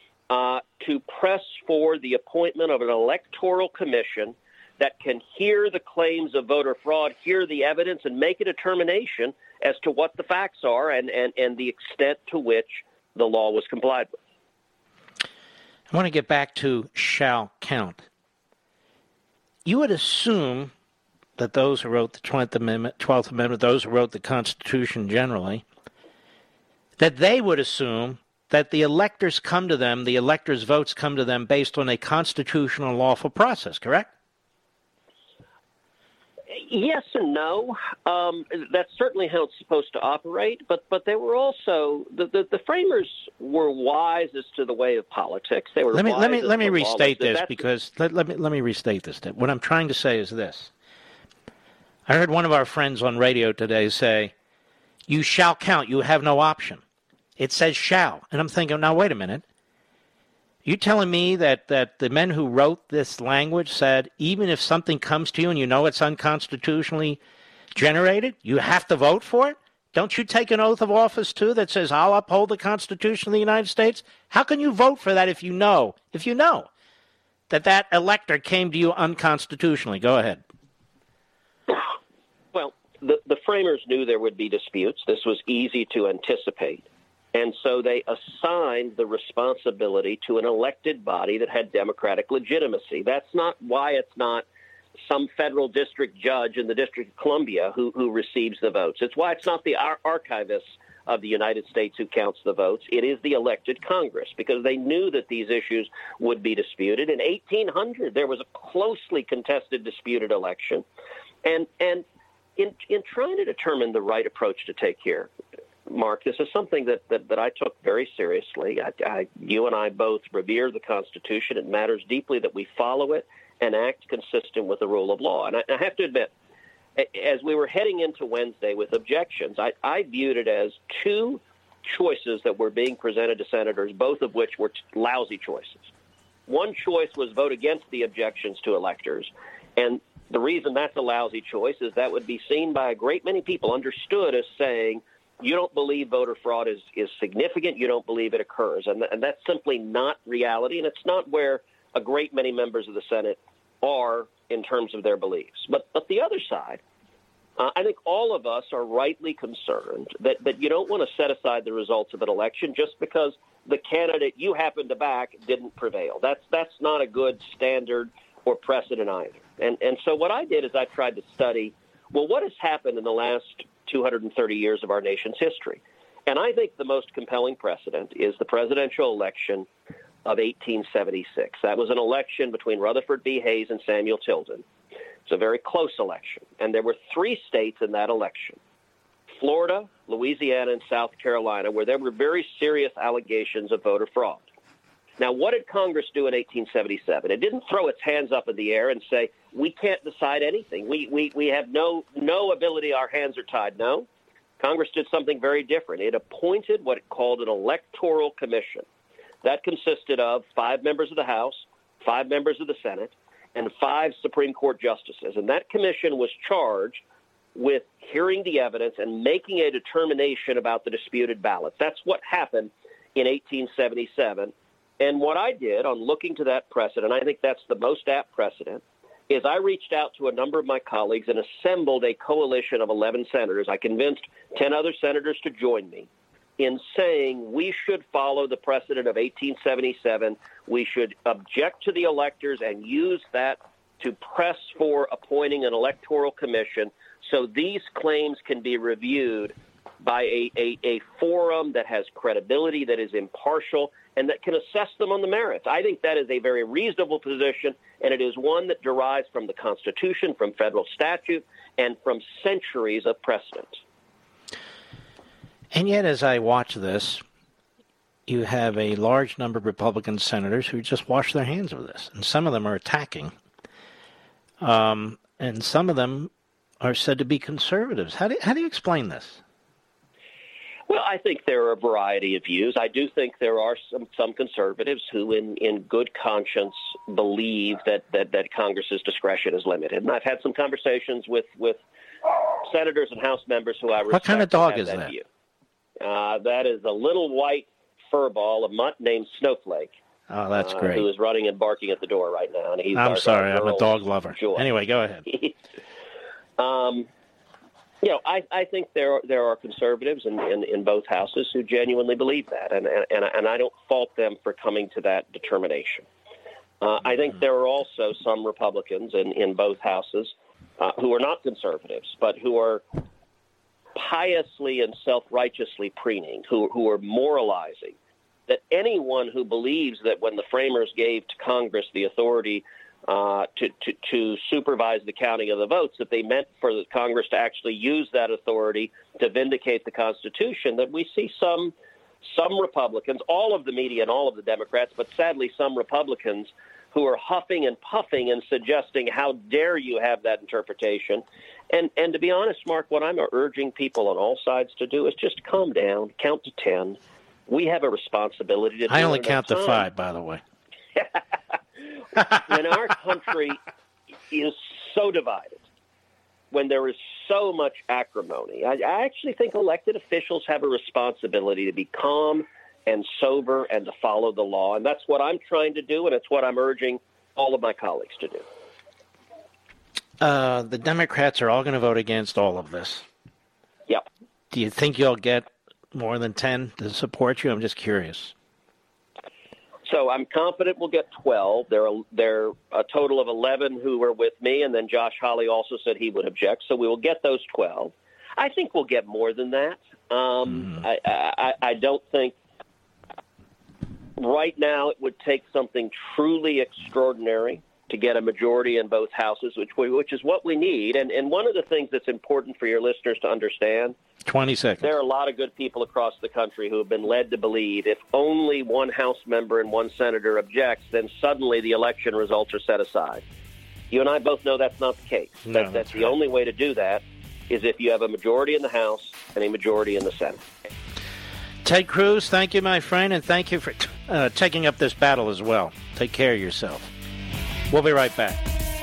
to press for the appointment of an electoral commission that can hear the claims of voter fraud, hear the evidence, and make a determination as to what the facts are and the extent to which the law was complied with.
I want to get back to shall count. You would assume that those who wrote the 12th Amendment, those who wrote the Constitution generally, that they would assume that the electors come to them, the electors' votes come to them based on a constitutional lawful process, correct?
Yes and no. That's certainly how it's supposed to operate, but they were also the framers were wise as to the way of politics. They were
let me restate this because let me restate this. What I'm trying to say is this. I heard one of our friends on radio today say, "You shall count. You have no option." It says "shall," and I'm thinking, now wait a minute. You telling me that the men who wrote this language said, even if something comes to you and you know it's unconstitutionally generated, you have to vote for it? Don't you take an oath of office, too, that says, I'll uphold the Constitution of the United States? How can you vote for that if you know that elector came to you unconstitutionally? Go ahead.
Well, the framers knew there would be disputes. This was easy to anticipate. And so they assigned the responsibility to an elected body that had democratic legitimacy. That's not why it's not some federal district judge in the District of Columbia who receives the votes. It's why it's not the archivist of the United States who counts the votes. It is the elected Congress, because they knew that these issues would be disputed. In 1800, there was a closely contested, disputed election. And in trying to determine the right approach to take here, Mark, this is something that I took very seriously. You and I both revere the Constitution. It matters deeply that we follow it and act consistent with the rule of law. And I have to admit, as we were heading into Wednesday with objections, I viewed it as two choices that were being presented to senators, both of which were lousy choices. One choice was vote against the objections to electors. And the reason that's a lousy choice is that would be seen by a great many people, understood as saying, you don't believe voter fraud is significant. You don't believe it occurs. And that's simply not reality. And it's not where a great many members of the Senate are in terms of their beliefs. But the other side, I think all of us are rightly concerned that you don't want to set aside the results of an election just because the candidate you happen to back didn't prevail. That's not a good standard or precedent either. And so what I did is I tried to study, well, what has happened in the last 230 years of our nation's history? And I think the most compelling precedent is the presidential election of 1876. That was an election between Rutherford B. Hayes and Samuel Tilden. It's a very close election. And there were 3 states in that election, Florida, Louisiana, and South Carolina, where there were very serious allegations of voter fraud. Now, what did Congress do in 1877? It didn't throw its hands up in the air and say, we can't decide anything. We have no ability, our hands are tied. No. Congress did something very different. It appointed what it called an electoral commission. That consisted of 5 members of the House, 5 members of the Senate, and 5 Supreme Court justices. And that commission was charged with hearing the evidence and making a determination about the disputed ballots. That's what happened in 1877. And what I did on looking to that precedent, I think that's the most apt precedent, is I reached out to a number of my colleagues and assembled a coalition of 11 senators. I convinced 10 other senators to join me in saying we should follow the precedent of 1877. We should object to the electors and use that to press for appointing an electoral commission so these claims can be reviewed by a forum that has credibility, that is impartial, and that can assess them on the merits. I think that is a very reasonable position, and it is one that derives from the Constitution, from federal statute, and from centuries of precedent.
And yet, as I watch this, you have a large number of Republican senators who just wash their hands of this, and some of them are attacking. And some of them are said to be conservatives. How do you explain this?
Well, I think there are a variety of views. I do think there are some conservatives who, in good conscience, believe that Congress's discretion is limited. And I've had some conversations with senators and House members who I respect.
What kind of dog is that?
View. That is a little white fur ball, a mutt named Snowflake.
Oh, that's great.
Who is running and barking at the door right now. And he's
I'm sorry, I'm a dog lover.
Joy.
Anyway, go ahead.
I think there are conservatives in both houses who genuinely believe that, and I don't fault them for coming to that determination. I think there are also some Republicans in both houses who are not conservatives, but who are piously and self-righteously preening, who are moralizing, that anyone who believes that when the framers gave to Congress the authority to supervise the counting of the votes, that they meant for the Congress to actually use that authority to vindicate the Constitution, that we see some Republicans, all of the media and all of the Democrats, but sadly some Republicans who are huffing and puffing and suggesting, how dare you have that interpretation? And to be honest, Mark, what I'm urging people on all sides to do is just calm down, count to 10. We have a responsibility to do it.
I only count to 5, by the way.
When our country is so divided, when there is so much acrimony, I actually think elected officials have a responsibility to be calm and sober and to follow the law. And that's what I'm trying to do, and it's what I'm urging all of my colleagues to do.
The Democrats are all going to vote against all of this.
Yep.
Do you think you'll get more than 10 to support you? I'm just curious.
So I'm confident we'll get 12. There are a total of 11 who are with me, and then Josh Hawley also said he would object. So we will get those 12. I think we'll get more than that. I don't think right now it would take something truly extraordinary to get a majority in both houses, which is what we need. And one of the things that's important for your listeners to understand,
20 seconds.
There are a lot of good people across the country who have been led to believe if only one House member and one senator objects, then suddenly the election results are set aside. You and I both know that's not the case.
No,
that's the only way to do that is if you have a majority in the House and a majority in the Senate.
Ted Cruz, thank you, my friend, and thank you for taking up this battle as well. Take care of yourself. We'll be right back.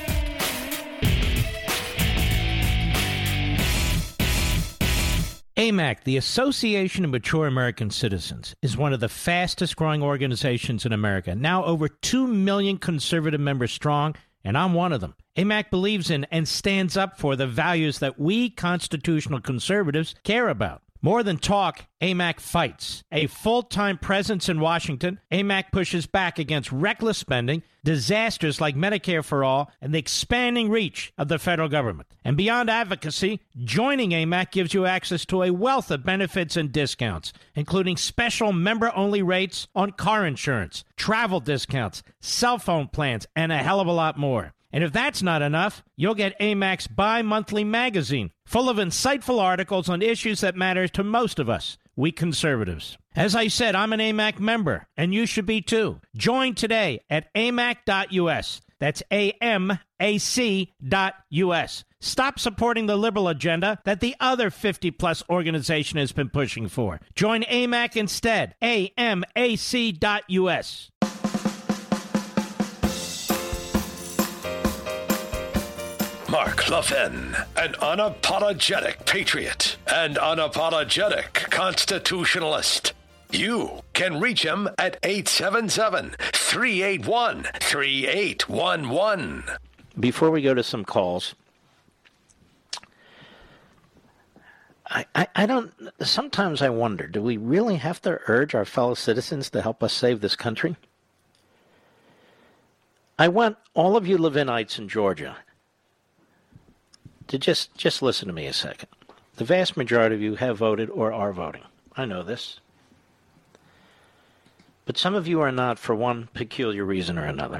AMAC, the Association of Mature American Citizens, is one of the fastest-growing organizations in America, now over 2 million conservative members strong, and I'm one of them. AMAC believes in and stands up for the values that we constitutional conservatives care about. More than talk, AMAC fights. A full-time presence in Washington, AMAC pushes back against reckless spending, disasters like Medicare for All, and the expanding reach of the federal government. And beyond advocacy, joining AMAC gives you access to a wealth of benefits and discounts, including special member-only rates on car insurance, travel discounts, cell phone plans, and a hell of a lot more. And if that's not enough, you'll get AMAC's bi-monthly magazine, full of insightful articles on issues that matter to most of us. we conservatives. As I said, I'm an AMAC member, and you should be too. Join today at amac.us. That's AMAC.us. Stop supporting the liberal agenda that the other 50-plus organization has been pushing for. Join AMAC instead. AMAC.us.
Mark Levin, an unapologetic patriot and unapologetic constitutionalist. You can reach him at 877-381-3811.
Before we go to some calls, I don't, sometimes I wonder, do we really have to urge our fellow citizens to help us save this country? I want all of you Levinites in Georgia to just listen to me a second. The vast majority of you have voted or are voting. I know this. But some of you are not for one peculiar reason or another.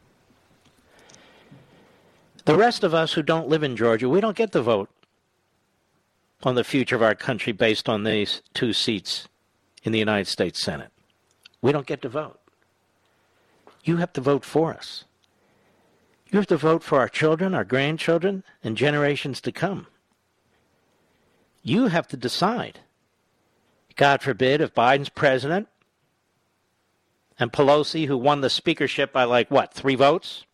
The rest of us who don't live in Georgia, we don't get to vote on the future of our country based on these 2 seats in the United States Senate. We don't get to vote. You have to vote for us. You have to vote for our children, our grandchildren, and generations to come. You have to decide. God forbid, if Biden's president and Pelosi, who won the speakership by 3 votes?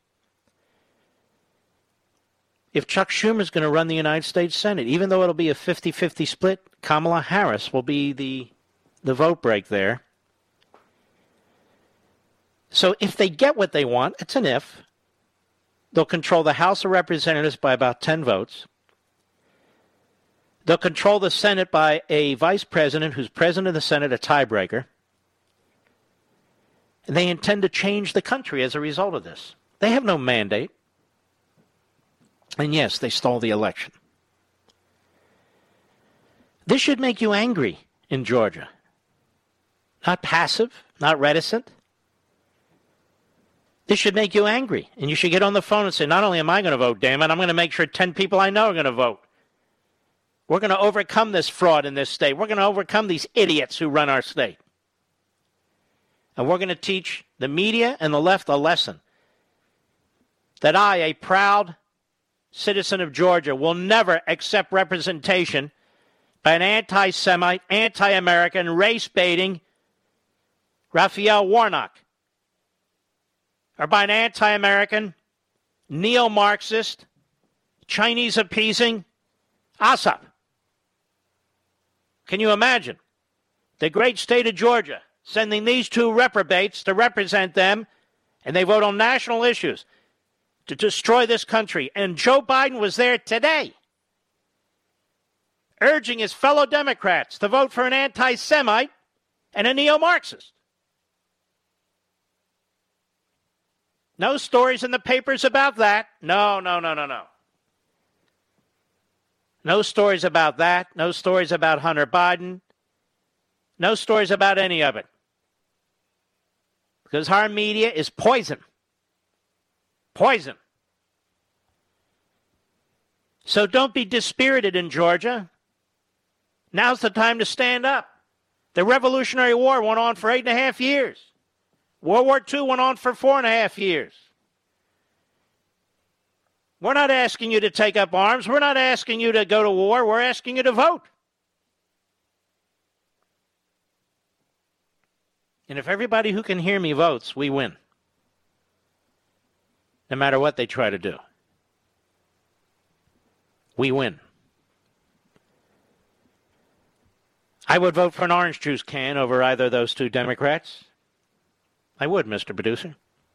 If Chuck Schumer's going to run the United States Senate, even though it'll be a 50-50 split, Kamala Harris will be the vote break there. So if they get what they want, it's an if, they'll control the House of Representatives by about 10 votes. They'll control the Senate by a vice president who's president of the Senate, a tiebreaker. And they intend to change the country as a result of this. They have no mandate. And yes, they stole the election. This should make you angry in Georgia. Not passive, not reticent. This should make you angry. And you should get on the phone and say, not only am I going to vote, damn it, I'm going to make sure 10 people I know are going to vote. We're going to overcome this fraud in this state. We're going to overcome these idiots who run our state. And we're going to teach the media and the left a lesson. That I, a proud citizen of Georgia, will never accept representation by an anti-Semite, anti-American, race-baiting Raphael Warnock, or by an anti-American, neo-Marxist, Chinese-appeasing Ossoff. Can you imagine the great state of Georgia sending these 2 reprobates to represent them, and they vote on national issues to destroy this country? And Joe Biden was there today, urging his fellow Democrats to vote for an anti-Semite and a neo-Marxist. No stories in the papers about that. No. No stories about that. No stories about Hunter Biden. No stories about any of it. Because our media is poison. Poison. So don't be dispirited in Georgia. Now's the time to stand up. The Revolutionary War went on for 8.5 years. World War II went on for 4.5 years. We're not asking you to take up arms. We're not asking you to go to war. We're asking you to vote. And if everybody who can hear me votes, we win. No matter what they try to do. We win. I would vote for an orange juice can over either of those 2 Democrats. I would, Mr. Producer.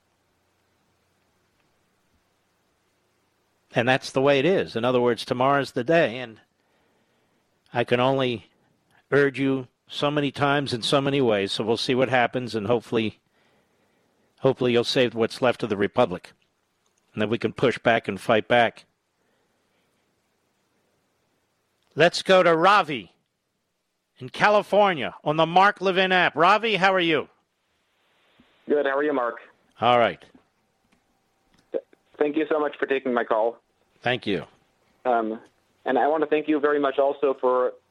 And that's the way it is. In other words, tomorrow's the day, and I can only urge you so many times in so many ways, so we'll see what happens, and hopefully you'll save what's left of the Republic, and then we can push back and fight back. Let's go to Ravi in California on the Mark Levin app. Ravi, how are you?
Good. How are you, Mark?
All right.
Thank you so much for taking my call.
Thank you.
And I want to thank you very much also for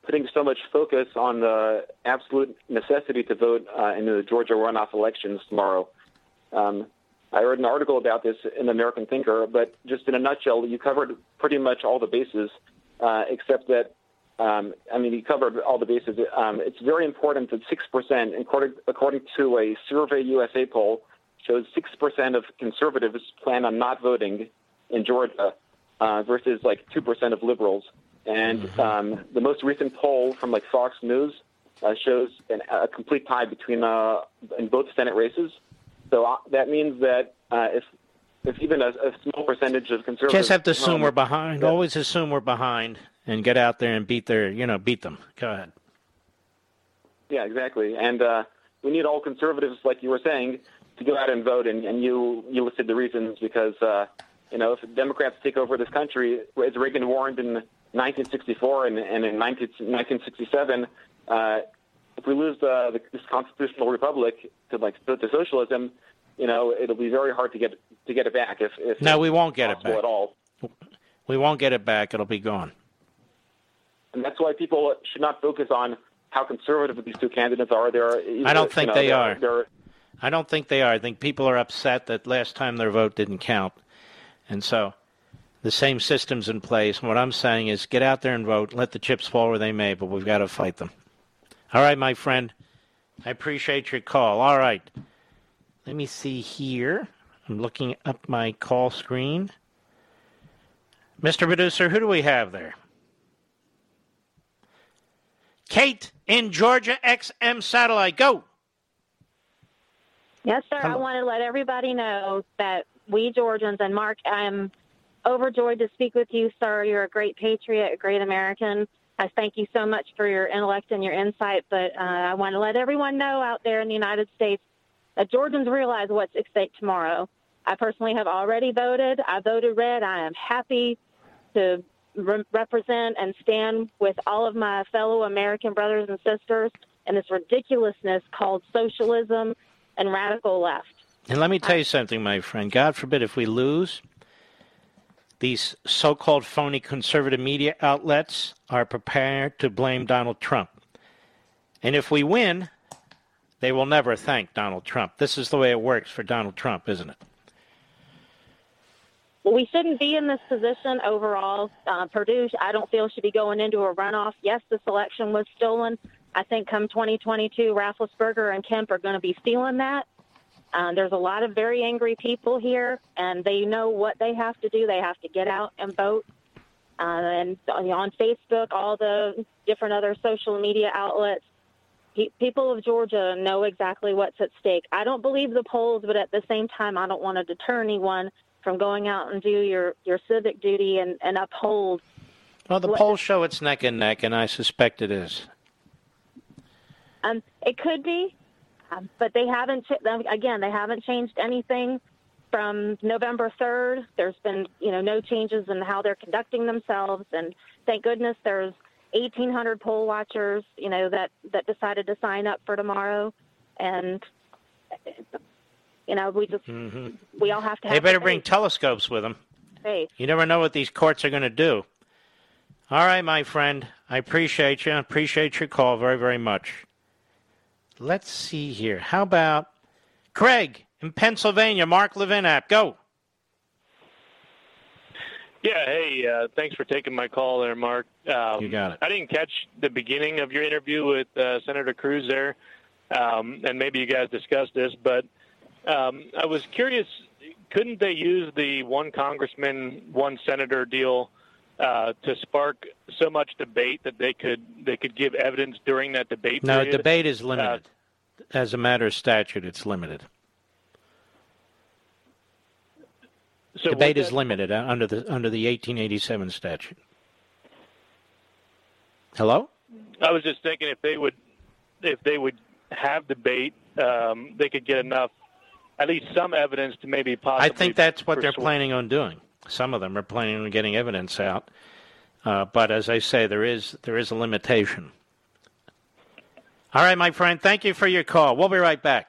putting so much focus on the absolute necessity to vote in the Georgia runoff elections tomorrow. I read an article about this in the American Thinker, but just in a nutshell, you covered pretty much all the bases, except that, you covered all the bases. It's very important that 6%, according to a Survey USA poll, shows 6% of conservatives plan on not voting in Georgia versus 2% of liberals. And the most recent poll from Fox News shows a complete tie between in both Senate races. So that means that if even a small percentage of conservatives
just have to assume we're behind. Always assume we're behind and get out there and beat them. Go ahead.
Yeah, exactly. And we need all conservatives, like you were saying, to go out and vote. And you listed the reasons because if the Democrats take over this country, as Reagan warned in 1964 and in 1967. If we lose this constitutional republic to socialism, it'll be very hard to get it back. If
no, we won't get it back
at all.
We won't get it back. It'll be gone.
And that's why people should not focus on how conservative these two candidates are.
I don't think they are. I don't think they are. I think people are upset that last time their vote didn't count, and so the same system's in place. And what I'm saying is, get out there and vote. Let the chips fall where they may, but we've got to fight them. All right, my friend. I appreciate your call. All right. Let me see here. I'm looking up my call screen. Mr. Producer, who do we have there? Kate in Georgia, XM Satellite. Go.
Yes, sir.
Hello.
I want to let everybody know that we Georgians, and Mark, I'm overjoyed to speak with you, sir. You're a great patriot, a great American. I thank you so much for your intellect and your insight, but I want to let everyone know out there in the United States that Georgians realize what's at stake tomorrow. I personally have already voted. I voted red. I am happy to represent and stand with all of my fellow American brothers and sisters in this ridiculousness called socialism and radical left.
And let me tell you something, my friend. God forbid if we lose, these so-called phony conservative media outlets are prepared to blame Donald Trump. And if we win, they will never thank Donald Trump. This is the way it works for Donald Trump, isn't it?
Well, we shouldn't be in this position overall. Purdue, I don't feel, should be going into a runoff. Yes, this election was stolen. I think come 2022, Rafflesberger and Kemp are going to be stealing that. There's a lot of very angry people here, and they know what they have to do. They have to get out and vote. And on Facebook, all the different other social media outlets, people of Georgia know exactly what's at stake. I don't believe the polls, but at the same time, I don't want to deter anyone from going out and do your civic duty and uphold.
Well, the polls show it's neck and neck, and I suspect it is.
It could be. But they haven't, again, they haven't changed anything from November 3rd. There's been, no changes in how they're conducting themselves. And thank goodness there's 1,800 poll watchers, that decided to sign up for tomorrow. And, we just, we all have to have
They better bring telescopes with them.
faith.
You never know what these courts are going to do. All right, my friend. I appreciate you. I appreciate your call very, very much. Let's see here. How about Craig in Pennsylvania? Mark Levin app. Go.
Yeah, hey, thanks for taking my call there, Mark.
You got it.
I didn't catch the beginning of your interview with Senator Cruz there, and maybe you guys discussed this, but I was curious, couldn't they use the one congressman, one senator deal to spark so much debate that they could give evidence during that debate period?
No, debate is limited. As a matter of statute, it's limited.
So
debate is limited under the 1887 statute. Hello?
I was just thinking if they would have debate, they could get enough, at least some evidence to maybe possibly.
I think that's what they're planning on doing. Some of them are planning on getting evidence out, but as I say, there is a limitation. All right, my friend, thank you for your call. We'll be right back.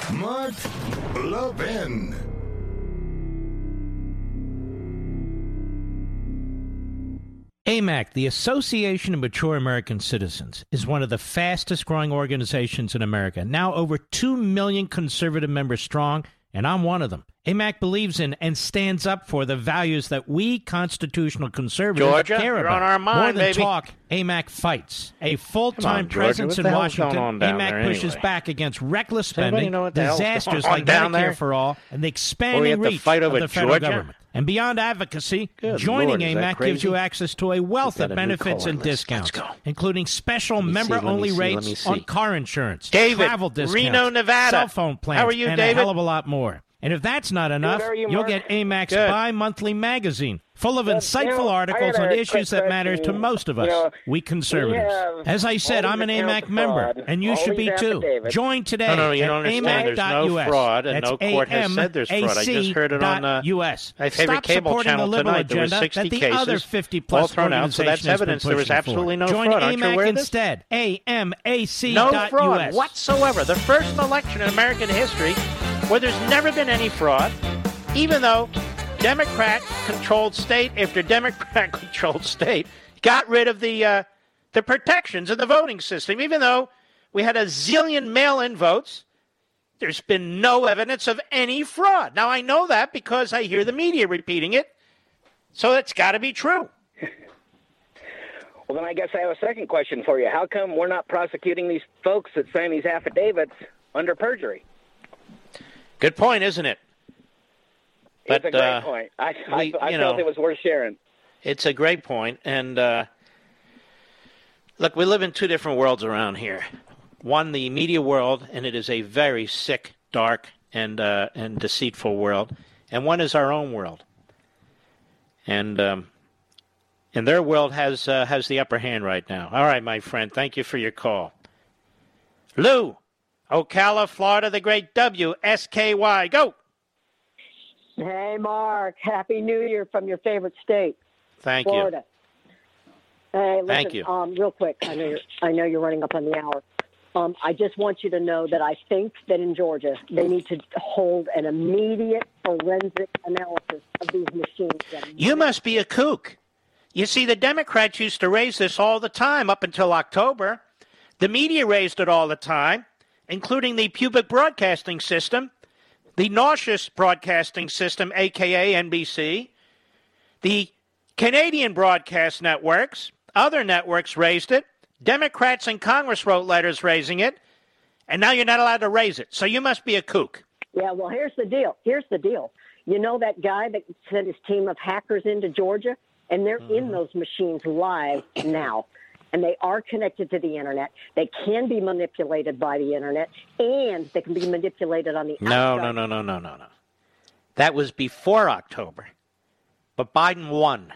Mark Levin.
AMAC, the Association of Mature American Citizens, is one of the fastest growing organizations in America. Now over 2 million conservative members strong, and I'm one of them. AMAC believes in and stands up for the values that we constitutional conservatives Georgia, care you're about. on our mind, More than baby. talk, AMAC fights. A full-time Come on, Georgia, presence what the in hell's going Washington, on down AMAC there pushes anyway? back against reckless Does anybody spending, know what the hell's disasters going on like down Medicare there? for All, and the we expanding have to reach fight of over the federal Georgia? government. And beyond advocacy, Good joining Lord, is that AMAC gives crazy? you access to a wealth We've of got a new benefits caller and list. discounts, Let's go. including special Let me see, member-only let me rates see. on car insurance, David, travel discounts, Reno, Nevada. cell phone plans, How are you, and David? a hell of a lot more. And if that's not enough,
Good, how are you,
you'll
Mark?
get AMAC's
Good.
bi-monthly magazine, full of
Well,
insightful
I
articles
got
on
a
issues
quick
that matter to
question.
most of us, we conservatives.
have
As I said,
all
I'm an
these accounts
AMAC
of
member,
fraud,
and you
all
should be
these
too.
affidavits.
Join today
No, you
at
don't understand.
AMAC.us.
There's no
fraud,
and
That's
no court has said there's fraud. I just heard it on
US.
my favorite
Stop
cable
supporting
channel
the liberal
tonight. There was
agenda
60
that the
cases,
other
all
50-plus
thrown out, so that's
organization has been
evidence there was
pushing
absolutely
for.
no
Join
fraud. Aren't you
AMAC
aware of this?
instead. AMAC.us.
No fraud
whatsoever. The first election in American history where there's never been any fraud, even though Democrat-controlled state after Democrat-controlled state got rid of the protections of the voting system. Even though we had a zillion mail-in votes, there's been no evidence of any fraud. Now, I know that because I hear the media repeating it, so it's got to be true.
Well, then I guess I have a second question for you. How come we're not prosecuting these folks that sign these affidavits under perjury?
Good point, isn't it?
It's a great point. I felt it was worth sharing.
It's a great point. And look, we live in two different worlds around here. One, the media world, and it is a very sick, dark, and deceitful world. And one is our own world. And their world has the upper hand right now. All right, my friend, thank you for your call. Lou, Ocala, Florida, the great WSKY. Go.
Hey, Mark. Happy New Year from your favorite state,
Thank you.
Florida. Hey, listen,
Thank you.
Real quick, I know you're running up on the hour. I just want you to know that I think that in Georgia they need to hold an immediate forensic analysis of these machines.
You must be a kook. You see, the Democrats used to raise this all the time up until October. The media raised it all the time, including the public broadcasting system, the nauseous broadcasting system, a.k.a. NBC, the Canadian broadcast networks, other networks raised it. Democrats in Congress wrote letters raising it, and now you're not allowed to raise it. So you must be a kook.
Yeah, well, here's the deal. You know that guy that sent his team of hackers into Georgia? And they're in those machines live now. And they are connected to the Internet. They can be manipulated by the Internet, and they can be manipulated on the outside.
No. That was before October. But Biden won.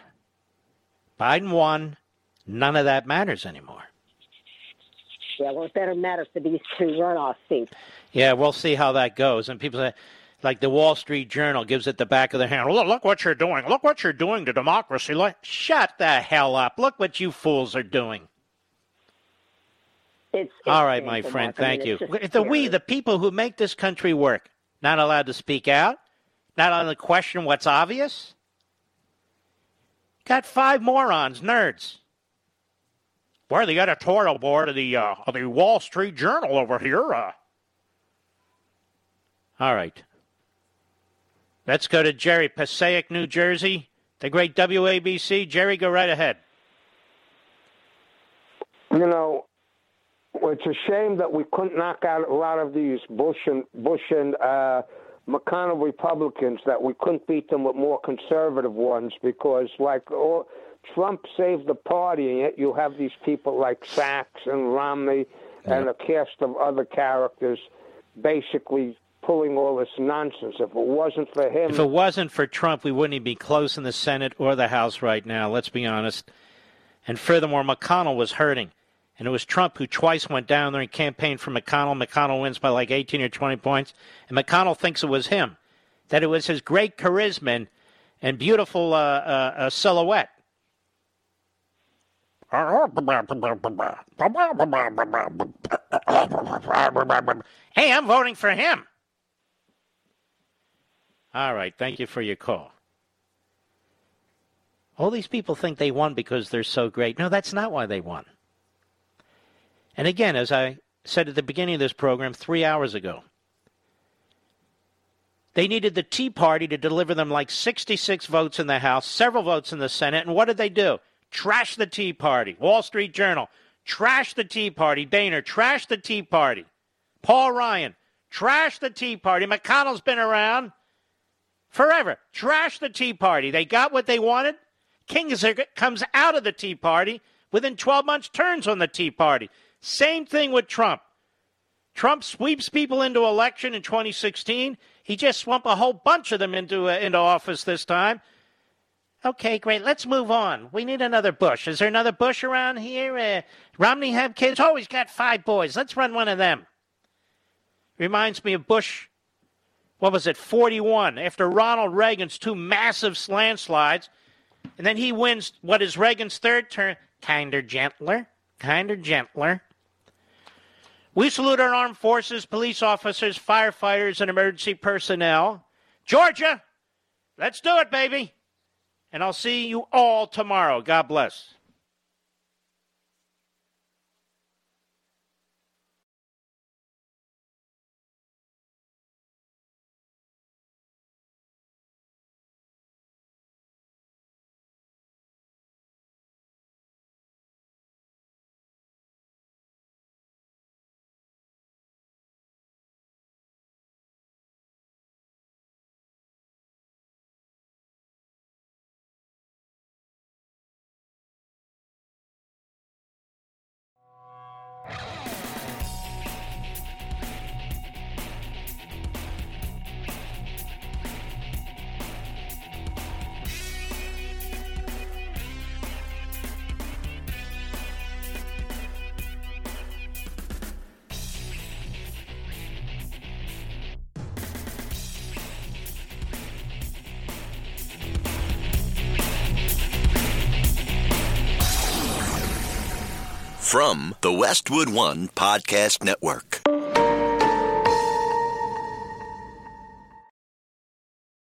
None of that matters anymore.
Yeah, well, it better matter for these two runoff seats.
Yeah, we'll see how that goes. And people say, like the Wall Street Journal gives it the back of the hand. Look what you're doing. Look what you're doing to democracy. Shut the hell up. Look what you fools are doing.
It's
all right, my friend. Thank you. The people who make this country work, not allowed to speak out, not allowed to question what's obvious. Got 5 morons, nerds. We're the editorial board of the Wall Street Journal over here. All right. Let's go to Jerry, Passaic, New Jersey, the great WABC. Jerry, go right ahead.
You know, it's a shame that we couldn't knock out a lot of these Bush and McConnell Republicans, that we couldn't beat them with more conservative ones, because Trump saved the party, and yet you have these people like Sachs and Romney and a cast of other characters basically pulling all this nonsense. If it wasn't for him...
If it wasn't for Trump, we wouldn't even be close in the Senate or the House right now, let's be honest. And furthermore, McConnell was hurting. And it was Trump who twice went down there and campaigned for McConnell. McConnell wins by like 18 or 20 points. And McConnell thinks it was him, that it was his great charisma and beautiful silhouette. Hey, I'm voting for him. All right. Thank you for your call. All these people think they won because they're so great. No, that's not why they won. And again, as I said at the beginning of this program 3 hours ago, they needed the Tea Party to deliver them like 66 votes in the House, several votes in the Senate. And what did they do? Trash the Tea Party. Wall Street Journal, trash the Tea Party. Boehner, trash the Tea Party. Paul Ryan, trash the Tea Party. McConnell's been around forever. Trash the Tea Party. They got what they wanted. Kinzinger comes out of the Tea Party. Within 12 months, turns on the Tea Party. Same thing with Trump. Trump sweeps people into election in 2016. He just swept a whole bunch of them into office this time. Okay, great. Let's move on. We need another Bush. Is there another Bush around here? Romney have kids? Oh, he's got 5 boys. Let's run one of them. Reminds me of Bush, 41, after Ronald Reagan's 2 massive landslides. And then he wins what is Reagan's 3rd term. Kinder gentler. We salute our armed forces, police officers, firefighters, and emergency personnel. Georgia, let's do it, baby. And I'll see you all tomorrow. God bless.
From the Westwood One Podcast Network.